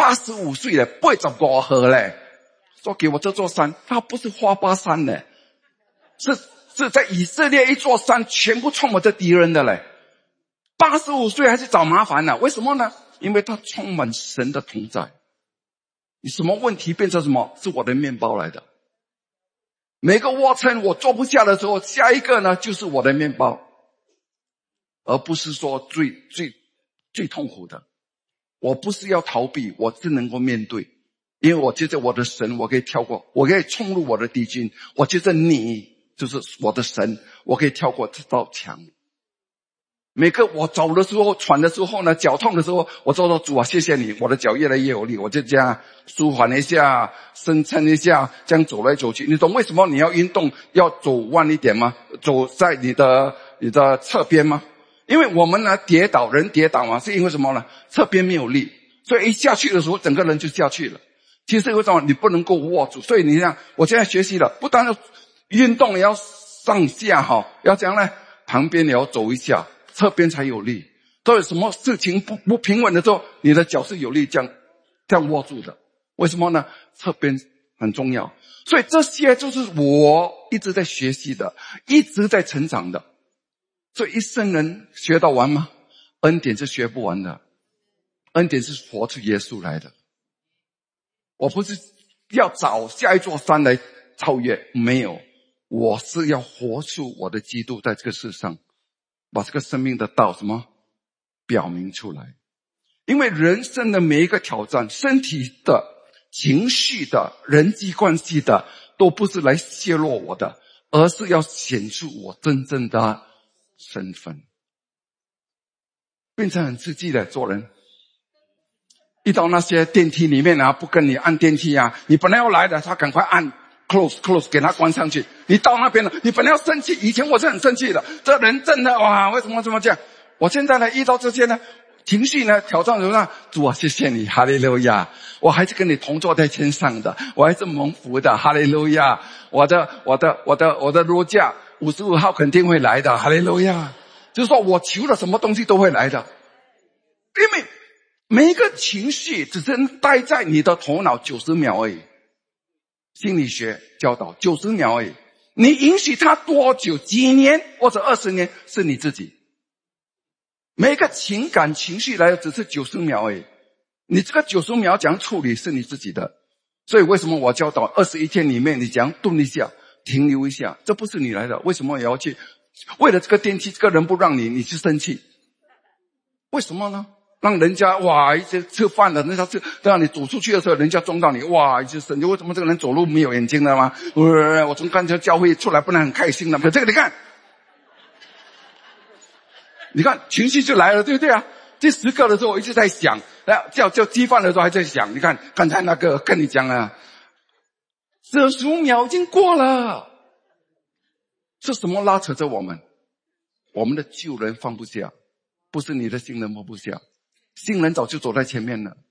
85岁了不会走过河嘞？说给我这座山，它不是花巴山嘞，是在以色列一座山全部充满着敌人的嘞。85岁还是找麻烦呢？为什么呢？因为他充满神的同在。你什么问题变成什么？是我的面包来的。每个卧撑我做不下的时候，下一个呢就是我的面包，而不是说最痛苦的。我不是要逃避，我是能够面对，因为我接着我的神，我可以跳过，我可以冲入我的敌军，我接着你就是我的神，我可以跳过这道墙。每个我走的时候喘的时候呢，脚痛的时候，我说主啊，谢谢你，我的脚越来越有力，我就这样舒缓一下，伸撑一下，这样走来走去。你懂为什么你要运动要走弯一点吗？走在你的侧边吗？因为我们呢人跌倒嘛，是因为什么呢？侧边没有力，所以一下去的时候整个人就下去了。其实为什么你不能够握住？所以你看我现在学习了，不单要运动也要上下要这样呢，旁边也要走一下，侧边才有力。都有什么事情不平稳的时候，你的脚是有力这样握住的。为什么呢？侧边很重要。所以这些就是我一直在学习的，一直在成长的。所以一生人学到完吗？恩典是学不完的，恩典是活出耶稣来的。我不是要找下一座山来超越，没有，我是要活出我的基督在这个世上，把这个生命的道表明出来。因为人生的每一个挑战，身体的、情绪的、人际关系的，都不是来泄露我的，而是要显出我真正的身份。变成很刺激的做人，遇到那些电梯里面啊，不跟你按电梯啊，你本来要来的，他赶快按 close 给他关上去。你到那边了，你本来要生气，以前我是很生气的，这人真的哇，为什么这么这样？我现在呢遇到这些呢情绪呢挑战什么呢？主啊，谢谢你，哈利路亚！我还是跟你同坐在天上的，我还是蒙福的，哈利路亚！我的如价55号肯定会来的，哈利路亚！就是说我求了什么东西都会来的，因为每一个情绪只是待在你的头脑90秒而已。心理学教导90秒而已，你允许它多久，几年或者20年是你自己。每一个情感情绪来的只是90秒而已，你这个90秒怎样处理是你自己的。所以为什么我教导21天里面你怎样顿一下，停留一下，这不是你来的，为什么也要去为了这个电梯这个人不让你去生气？为什么呢？ 让人家哇一直吃饭的，人家让你走出去的时候，人家撞到你，哇一直神，为什么这个人走路没有眼睛的吗？我从刚才教会出来，不能很开心的。可这个你看情绪就来了，对不对啊？这时刻的时候，我一直在想，叫鸡饭的时候还在想，你看刚才那个跟你讲啊，这15秒已经过了，是什么拉扯着我们？我们的旧人放不下，不是你的新人放不下，新人早就走在前面了。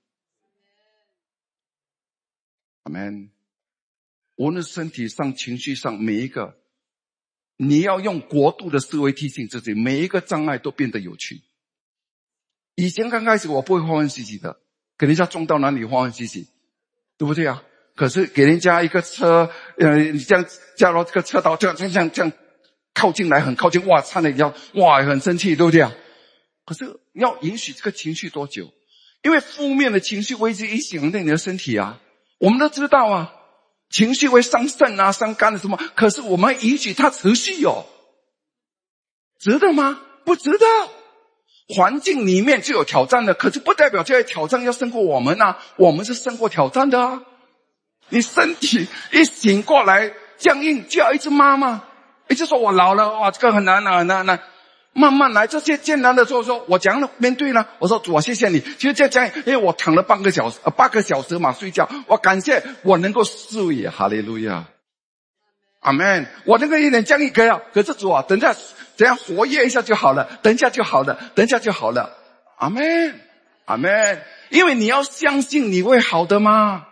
阿们。无论身体上、情绪上，每一个，你要用国度的思维提醒自己，每一个障碍都变得有趣。以前刚开始我不会欢欢喜喜的，给人家撞到哪里欢欢喜喜，对不对啊？可是给人家一个车，你这样加入这个车道，这样靠近来，很靠近，哇，差点要，哇，很生气，对不对啊？可是要允许这个情绪多久？因为负面的情绪会一直影响你的身体啊，我们都知道啊，情绪会伤肾啊、伤肝的什么，可是我们允许它持续哦，值得吗？不值得。环境里面就有挑战的，可是不代表这些挑战要胜过我们啊，我们是胜过挑战的啊。你身体一醒过来僵硬，就要一直骂吗？一直说我老了，哇，这个很难。慢慢来，这些艰难的时候说我怎样面对呢？我说主啊，谢谢你。其实这样，因为我躺了8个小时嘛睡觉，我感谢我能够睡，哈利路亚，阿们。我那个一点僵硬可是主啊，等下怎样活跃一下就好了，等一下就好了，阿们，阿们。因为你要相信你会好的嘛。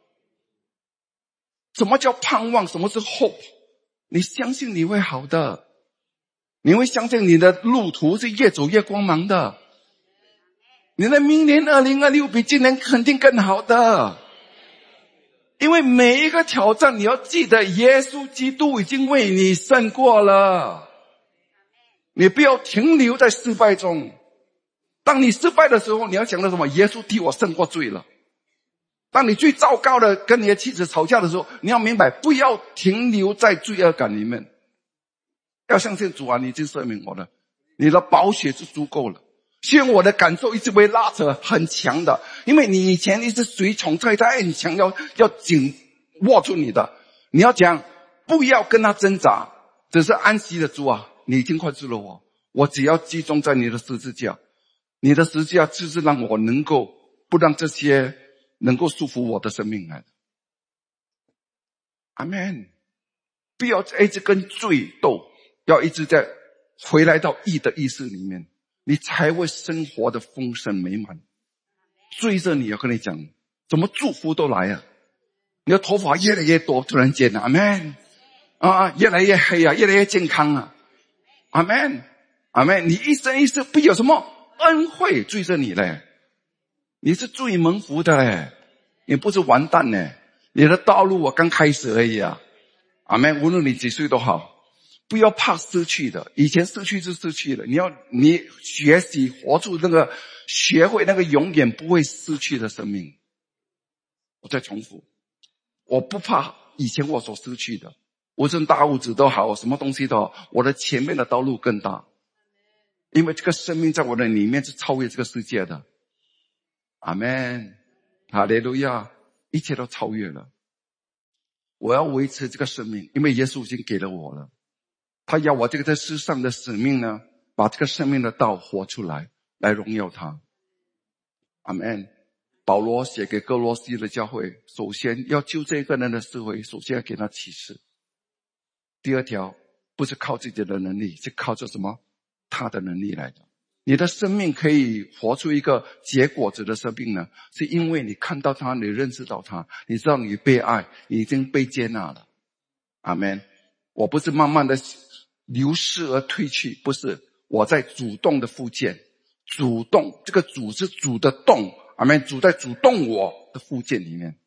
什么叫盼望？什么是 hope？ 你相信你会好的，你会相信你的路途是越走越光芒的，你的明年2026比今年肯定更好的。因为每一个挑战你要记得，耶稣基督已经为你胜过了，你不要停留在失败中。当你失败的时候，你要想到什么？耶稣替我胜过罪了。当你最糟糕的跟你的妻子吵架的时候，你要明白，不要停留在罪恶感里面，要相信主啊，你已经赦免我了，你的宝血是足够了。虽然我的感受一直被拉扯很强的，因为你以前一直随从在他很强，要紧握住你的，你要讲不要跟他挣扎，只是安息的主啊，你已经宽恕了我只要集中在你的十字架，你的十字架就是让我能够不让这些能够束缚我的生命来的。阿们。不要一直跟罪斗，要一直在回来到义的意识里面，你才会生活的丰盛美满。追着你，要跟你讲，怎么祝福都来啊！你的头发越来越多，突然间，阿们啊，越来越黑啊，越来越健康啊，阿们，阿们。你一生一世不有什么恩惠追着你嘞？你是最蒙福的嘞，你不是完蛋嘞，你的道路我刚开始而已啊，阿们。无论你几岁都好，不要怕失去的，以前失去就失去了，你学习活出那个，学会那个永远不会失去的生命。我再重复，我不怕以前我所失去的，无论大物质都好，什么东西都好，我的前面的道路更大，因为这个生命在我的里面是超越这个世界的。阿们，哈利路亚，一切都超越了。我要维持这个生命，因为耶稣已经给了我了，他要我这个在世上的使命呢，把这个生命的道活出来，来荣耀他。阿们。保罗写给哥罗西的教会，首先要救这个人的思维，首先要给他启示。第二条，不是靠自己的能力，是靠着什么？他的能力来的。你的生命可以活出一个结果子的生命呢，是因为你看到他，你认识到他，你知道你被爱，你已经被接纳了。阿们。我不是慢慢的流失而退去，不是，我在主动的复健。主动，这个主是主的动，阿们。主在主动我的复健里面，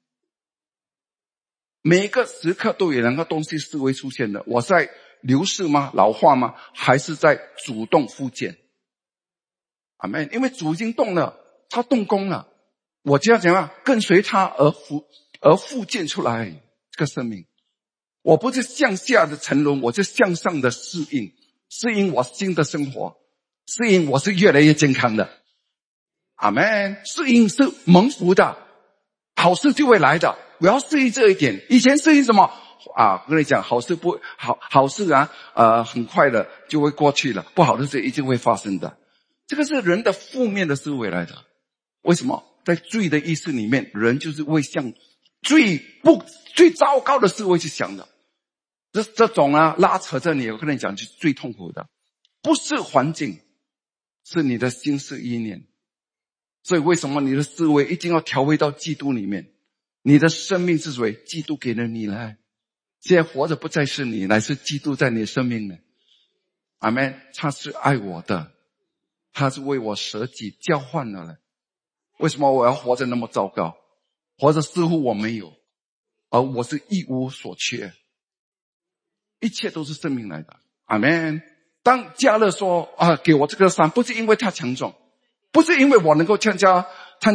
每一个时刻都有两个东西思维出现的。我在流逝吗？老化吗？还是在主动复健？阿们。因为主已经动了，他动工了，我就要怎样跟随他而复健出来这个生命。我不是向下的沉沦，我是向上的适应我新的生活，适应我是越来越健康的。 阿们，适应是蒙福的，好事就会来的。我要适应这一点。以前适应什么啊？我跟你讲，好事啊，很快的就会过去了，不好的事一定会发生的。这个是人的负面的思维来的。为什么？在罪的意识里面，人就是会向最糟糕的思维去想的。这种啊拉扯着你，我跟你讲是最痛苦的。不是环境，是你的心思意念。所以为什么你的思维一定要调回到基督里面？你的生命是谁？基督给了你来。现在活着不再是你，乃是基督在你的生命里。阿们，他是爱我的，他是为我舍己交换了了。为什么我要活着那么糟糕？活着似乎我没有，而我是一无所缺，一切都是生命来的。阿们。当迦勒说啊，给我这个山，不是因为他强壮，不是因为我能够参加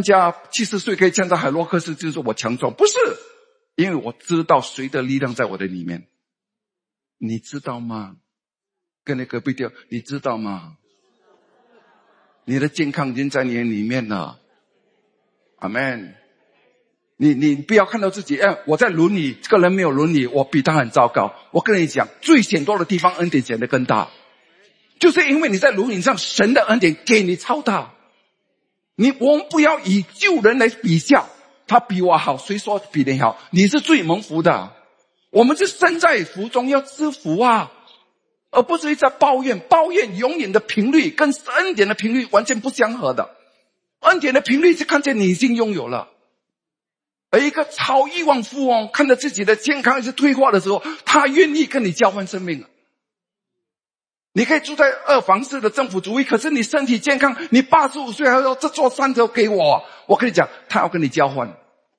70岁可以参加海洛克斯就是我强壮，不是，因为我知道谁的力量在我的里面。你知道吗？跟你隔壁的，你知道吗？你的健康已经在你的里面了。阿们。你不要看到自己，我在轮椅，这个人没有轮椅，我比他很糟糕。我跟你讲，最显多的地方恩典显得更大，就是因为你在轮椅上，神的恩典给你超大。我们不要以旧人来比较，他比我好，谁说比你好？你是最蒙福的。我们是身在福中要知福啊，而不是一直在抱怨。抱怨永远的频率跟恩典的频率完全不相合的。恩典的频率是看见你已经拥有了。而一个超亿万富翁看着自己的健康一直退化的时候，他愿意跟你交换生命。你可以住在2房式的政府主义，可是你身体健康，你85岁还说这座山都给我，我跟你讲，他要跟你交换。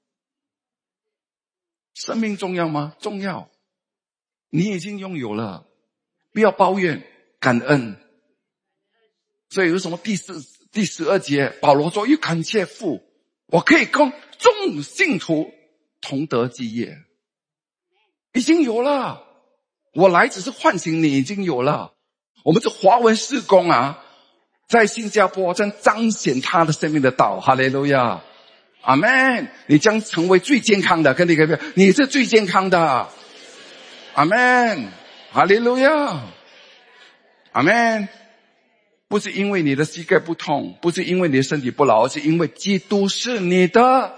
生命重要吗？重要。你已经拥有了，不要抱怨，感恩。所以有什么第12节保罗说，又感谢父，我可以跟众信徒同得基业。已经有了，我来只是唤醒你，已经有了。我们是华文事工啊，在新加坡将彰显他的生命的道。哈利路亚，阿们。你将成为最健康的，跟你隔壁，你是最健康的。阿们，哈利路亚，阿们。不是因为你的膝盖不痛，不是因为你的身体不老，而是因为基督是你的。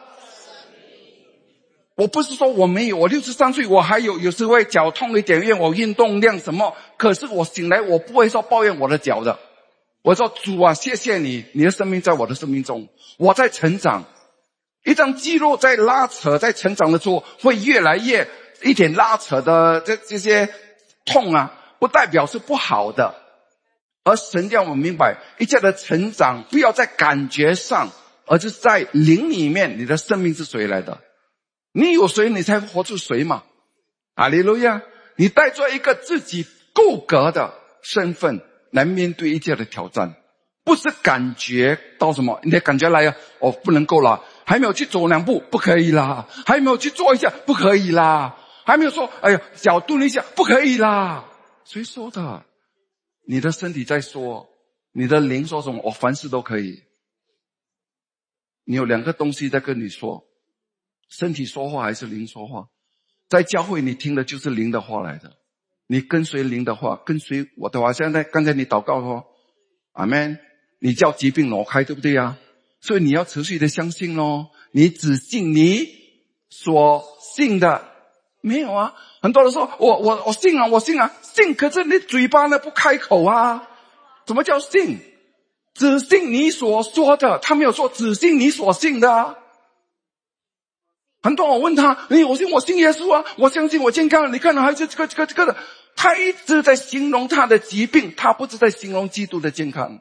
我不是说我没有，我63岁我还有时会脚痛一点，因为我运动量什么，可是我醒来我不会说抱怨我的脚的。我说主啊，谢谢你，你的生命在我的生命中，我在成长。一张肌肉在拉扯，在成长的时候会越来越一点拉扯的这些痛啊，不代表是不好的。而神让我们明白，一切的成长不要在感觉上，而是在灵里面，你的生命是谁来的？你有谁，你才活出谁嘛。哈利路亚。你带着一个自己够格的身份来面对一切的挑战，不是感觉到什么，你的感觉来了，不能够了，还没有去走2步，不可以啦，还没有去做一下，不可以啦，还没有说脚蹲一下，不可以啦。谁说的？你的身体在说，你的灵说什么？我凡事都可以。你有2个东西在跟你说，身体说话还是灵说话？在教会你听的就是灵的话来的，你跟随灵的话，跟随我的话。现在刚才你祷告说阿们，你叫疾病挪开，对不对啊？所以你要持续的相信咯。你只信你所信的。没有啊，很多人说我信啊，我信啊，信，可是你嘴巴呢不开口啊。什么叫信？只信你所说的，他没有说只信你所信的啊。很多人我问他，我信耶稣啊，我相信我健康，你看还是这个的，他一直在形容他的疾病，他不是在形容基督的健康。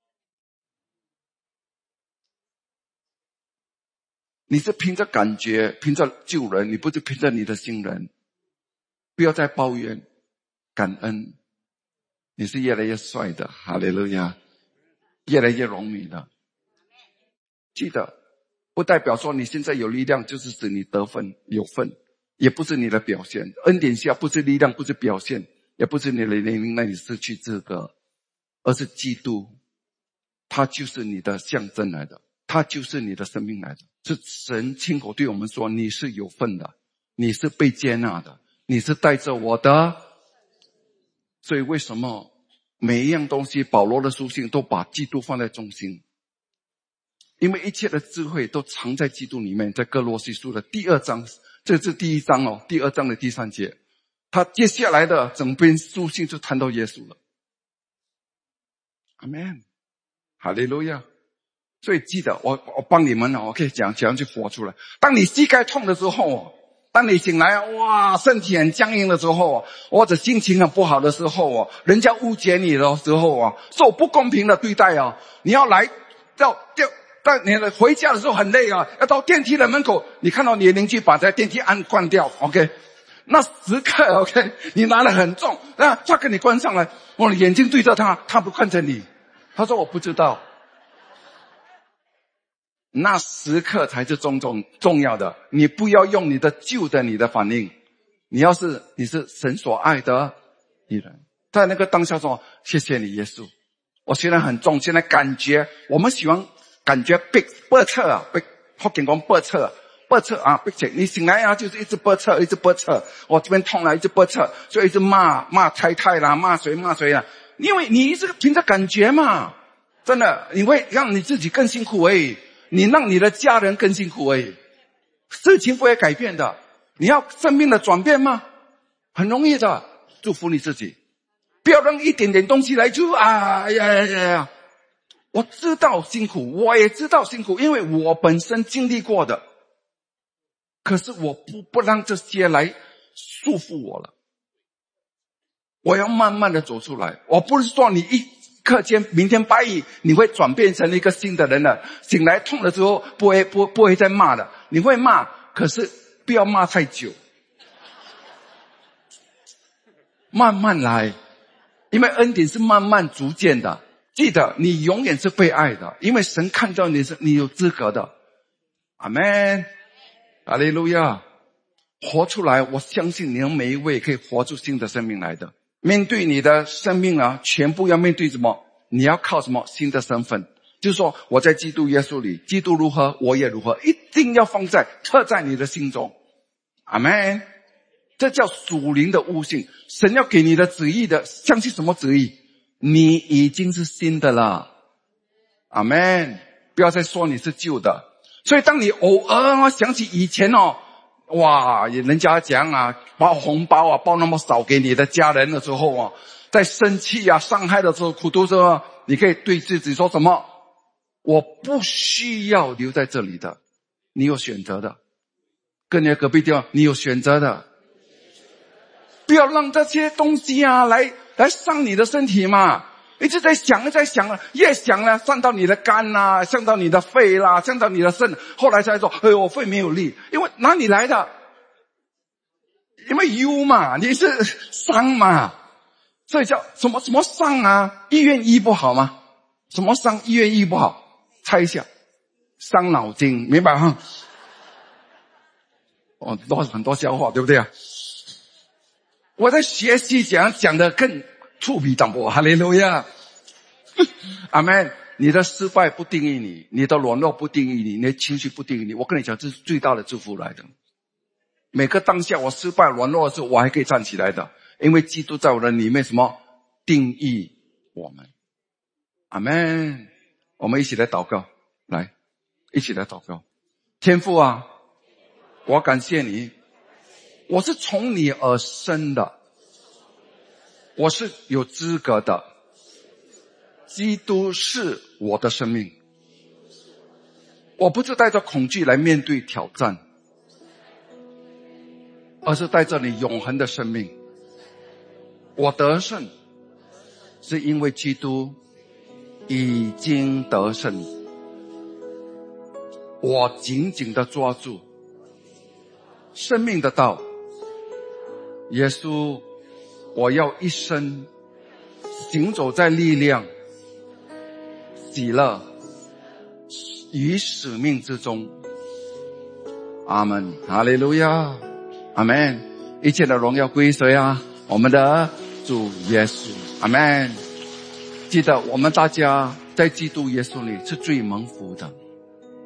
你是凭着感觉，凭着救人，你不是凭着你的新人。不要再抱怨，感恩。你是越来越帅的，哈利路亚，越来越荣美的。记得，不代表说你现在有力量就是使你得分有份，也不是你的表现。恩典下不是力量，不是表现，也不是你的年龄让你失去资格，而是基督，他就是你的象征来的。 他就是你的生命来的。是神亲口对我们说，你是有份的，你是被接纳的，你是带着我的。所以为什么每一样东西保罗的书信都把基督放在中心？因为一切的智慧都藏在基督里面。在哥罗西书的第2章，这是第1章第2章的第3节，他接下来的整篇书信就谈到耶稣了。阿们，哈利路亚。所以记得我帮你们我可以讲去活出来。当你膝盖痛的时候，当你醒来哇身体很僵硬的时候，或者心情很不好的时候，人家误解你的时候，受不公平的对待你要来到你回家的时候很累要到电梯的门口，你看到你的邻居把这电梯关掉 OK， 那时刻 OK 你拿得很重，那他给你关上来，我的眼睛对着他，他不看着你，他说我不知道。那时刻才是重要的。你不要用你的旧的你的反应，你是神所爱的艺人，在那个当下说谢谢你耶稣，我虽然很重，现在感觉我们喜欢感觉被测被福建讲被测你醒来就是一直被测，我这边痛了一直被测，所以一直骂太太啦，骂谁啦，因为你是凭着感觉嘛，真的你会让你自己更辛苦而已，你让你的家人更辛苦而已，事情不会改变的。你要生命的转变吗？很容易的，祝福你自己，不要让一点点东西来就我知道辛苦，我也知道辛苦，因为我本身经历过的。可是我不让这些来束缚我了，我要慢慢的走出来。我不是说你一刻间明天白蚁你会转变成一个新的人了，醒来痛的时候不会再骂的，你会骂，可是不要骂太久，慢慢来，因为恩典是慢慢逐渐的。记得你永远是被爱的，因为神看到你是你有资格的。阿们，哈利路亚。活出来，我相信你们每一位可以活出新的生命来的。面对你的生命全部要面对什么？你要靠什么？新的身份，就是说我在基督耶稣里，基督如何我也如何，一定要刻在你的心中。阿们，这叫属灵的悟性。神要给你的旨意的，相信什么旨意？你已经是新的了。阿们，不要再说你是旧的。所以当你偶尔想起以前哇，人家讲包红包包那么少给你的家人的时候在生气伤害的时候，苦读的时候，你可以对自己说什么？我不需要留在这里的，你有选择的。跟你的隔壁地方，你有选择的。不要让这些东西来伤你的身体嘛。一直在想了，越想了伤到你的肝啦，伤到你的肺啦，伤到你的肾，后来才说我肺没有力，因为哪里来的？因为忧嘛，你是伤嘛，所以叫什么伤医院医不好吗？什么伤医院医不好？猜一下，伤脑筋，明白吗？很多笑话，对不对啊？我在学习讲的更触鼻长波，哈利路亚，阿们。你的失败不定义你，你的软弱不定义你，你的情绪不定义你。我跟你讲，这是最大的祝福来的。每个当下我失败软弱的时候，我还可以站起来的，因为基督在我的里面什么定义我们。阿们。我们一起来祷告，来一起来祷告。天父我感谢你，我是从你而生的，我是有资格的，基督是我的生命，我不是带着恐惧来面对挑战，而是带着你永恒的生命。我得胜是因为基督已经得胜，我紧紧地抓住生命的道。耶稣，我要一生行走在力量、喜乐与使命之中。阿们，哈利路亚，阿们。一切的荣耀归谁我们的主耶稣。阿们。记得我们大家在基督耶稣里是最蒙福的，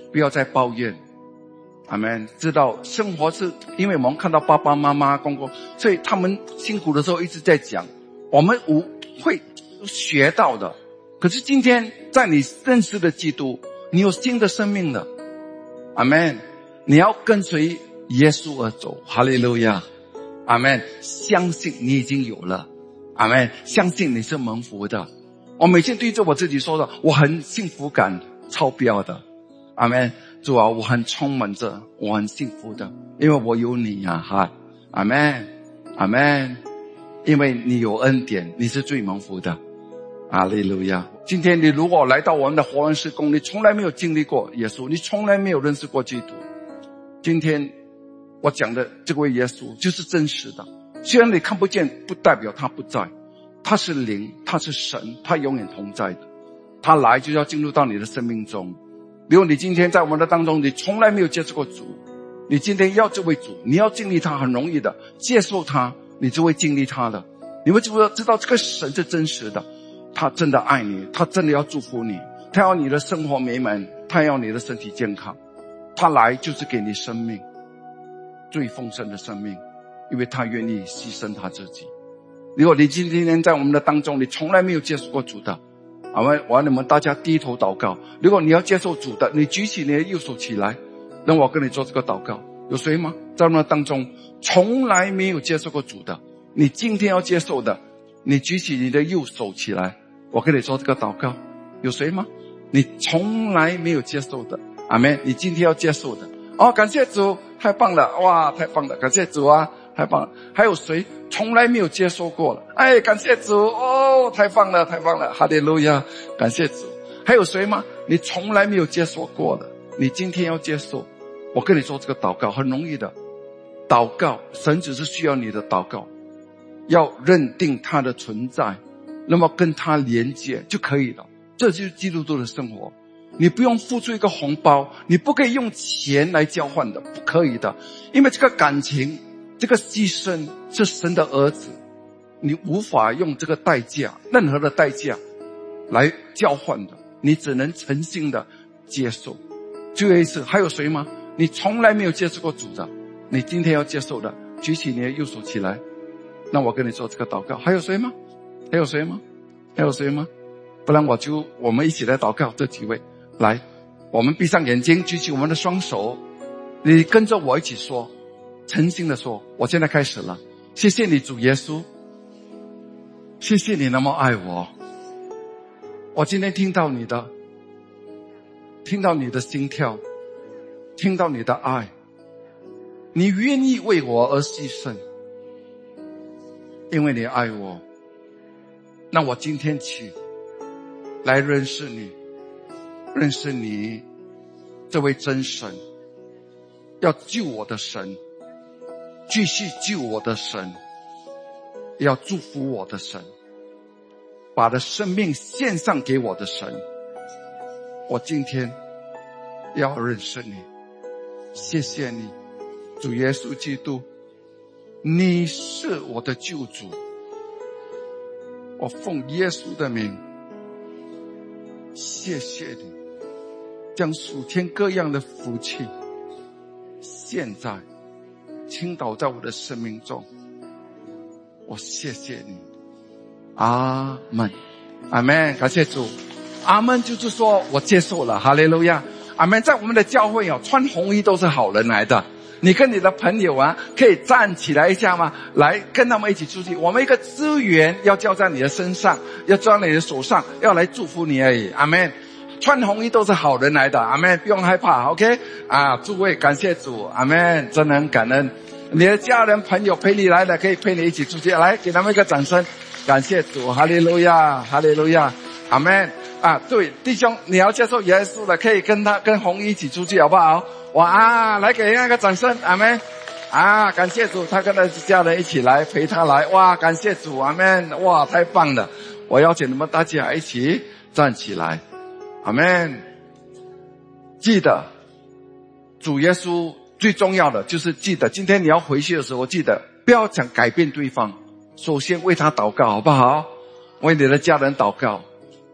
不要再抱怨。阿们，知道生活是因为我们看到爸爸妈妈公公，所以他们辛苦的时候一直在讲，我们会学到的。可是今天在你认识的基督，你有新的生命了。阿们，你要跟随耶稣而走。哈利路亚。阿们，相信你已经有了。阿们，相信你是蒙福的。我每天对着我自己说的，我很幸福感超标的。阿们，主啊，我很充满着，我很幸福的，因为我有你啊，哈，阿们，阿们，因为你有恩典，你是最蒙福的。哈利路亚。今天你如果来到我们的活人事工，你从来没有经历过耶稣，你从来没有认识过基督，今天我讲的这位耶稣就是真实的。虽然你看不见，不代表他不在，他是灵，他是神，他永远同在的。他来就要进入到你的生命中。比如你今天在我们的当中，你从来没有接触过主，你今天要这位主，你要经历他，很容易的，接受他，你就会经历他的。你会知道这个神是真实的，他真的爱你，他真的要祝福你，他要你的生活美满，他要你的身体健康，他来就是给你生命，最丰盛的生命，因为他愿意牺牲他自己。如果你今天在我们的当中，你从来没有接触过主的，我要你们大家低头祷告。如果你要接受主的，你举起你的右手起来，让我跟你做这个祷告。有谁吗？在我们的当中从来没有接受过主的，你今天要接受的，你举起你的右手起来，我跟你做这个祷告。有谁吗？你从来没有接受的，阿们，你今天要接受的。感谢主，太棒了，哇，太棒了，感谢主啊，太棒了。还有谁从来没有接受过了？感谢主，太棒了，太棒了，哈利路亚，感谢主。还有谁吗？你从来没有接受过的，你今天要接受。我跟你说这个祷告很容易的，祷告，神只是需要你的祷告，要认定他的存在，那么跟他连接就可以了。这就是基督徒的生活。你不用付出一个红包，你不可以用钱来交换的，不可以的。因为这个感情，这个牺牲是神的儿子，你无法用这个代价，任何的代价来交换的，你只能诚心的接受。最后一次，还有谁吗？你从来没有接触过主的，你今天要接受的，举起你的右手起来，那我跟你做这个祷告。还有谁吗？还有谁吗？还有谁吗？不然我们一起来祷告。这几位来，我们闭上眼睛，举起我们的双手，你跟着我一起说，诚心的说，我现在开始了。谢谢你主耶稣，谢谢你那么爱我，我今天听到你的心跳，听到你的爱，你愿意为我而牺牲，因为你爱我。那我今天起来认识你这位真神，要救我的神，继续救我的神，要祝福我的神，把的生命献上给我的神。我今天要认识你，谢谢你主耶稣基督，你是我的救主。我奉耶稣的名，谢谢你将属天各样的福气现在倾倒在我的生命中，我谢谢你。阿们，阿们，感谢主。阿们就是说我接受了，哈利路亚。阿们，在我们的教会穿红衣都是好人来的。你跟你的朋友可以站起来一下吗？来跟他们一起出去。我们一个资源要交在你的身上，要交在你的手上，要来祝福你而已。阿们，穿红衣都是好人来的。阿们，不用害怕 ，OK？ 诸位感谢主，阿们，真的很感恩。你的家人朋友陪你来的，可以陪你一起出去，来给他们一个掌声。感谢主，哈利路亚，哈利路亚，阿们。对，弟兄，你要接受耶稣的，可以跟红衣一起出去，好不好？哇，来给那个掌声，阿们。感谢主，他跟他的家人一起来陪他来，哇，感谢主，阿们，哇，太棒了！我邀请你们大家一起站起来，阿们。记得，主耶稣最重要的就是记得，今天你要回去的时候，记得不要想改变对方，首先为他祷告，好不好？为你的家人祷告。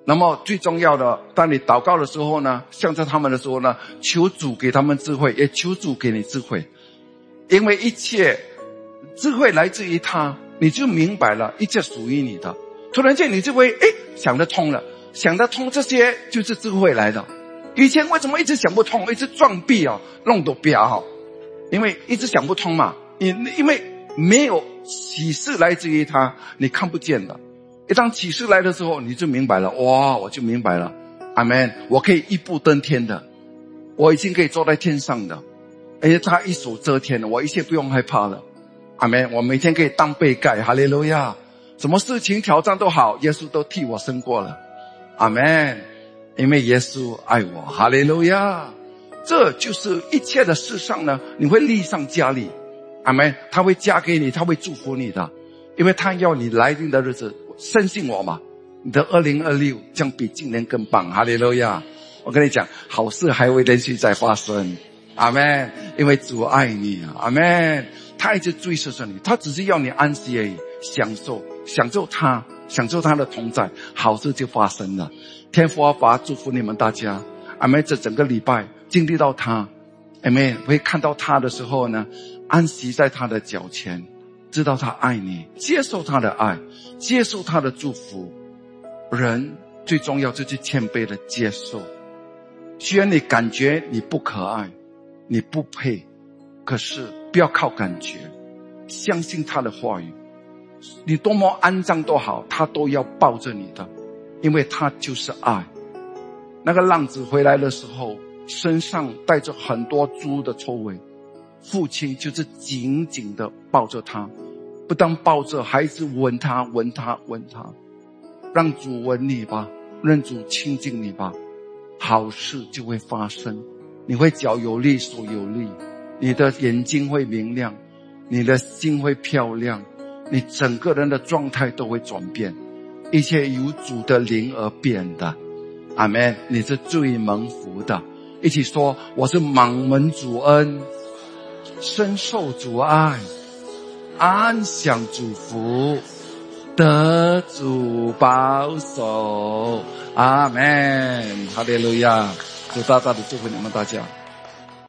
那么最重要的，当你祷告的时候呢，向着他们的时候呢，求主给他们智慧，也求主给你智慧。因为一切智慧来自于他，你就明白了一切属于你的。突然间你就会想得通了，想得通，这些就是智慧来的。以前为什么一直想不通，一直撞壁弄到壁因为一直想不通嘛，因为没有启示来自于他，你看不见的。一当启示来的时候，你就明白了，哇，我就明白了，阿们，我可以一步登天的，我已经可以坐在天上的，而且他一手遮天了，我一切不用害怕了，阿们，我每天可以当被盖，哈利路亚，什么事情挑战都好，耶稣都替我胜过了，阿们，因为耶稣爱我，哈利路亚。这就是一切的事上呢，你会力上加力，阿们，他会加给你，他会祝福你的，因为他要你来临的日子，相信我嘛，你的2026将比今年更棒，哈利路亚。我跟你讲，好事还会连续再发生，阿们，因为主爱你，阿们，他一直追求着你，他只是要你安息而已，享受他的同在，好事就发生了。天父阿爸祝福你们大家，阿们，这整个礼拜经历到他，阿们，会看到他的时候呢，安息在他的脚前，知道他爱你，接受他的爱，接受他的祝福。人最重要就是谦卑的接受，虽然你感觉你不可爱，你不配，可是不要靠感觉，相信他的话语，你多么肮脏都好，他都要抱着你的，因为他就是爱。那个浪子回来的时候，身上带着很多猪的臭味，父亲就是紧紧的抱着他，不但抱着，还一直吻他，让主吻你吧，让主亲近你吧，好事就会发生，你会脚有力，手有力，你的眼睛会明亮，你的心会漂亮，你整个人的状态都会转变，一切由主的灵而变的，阿们，你是最蒙福的。一起说，我是满蒙主恩，深受主爱，安享主福，得主保守，阿们，哈利路亚。主大大的祝福你们大家。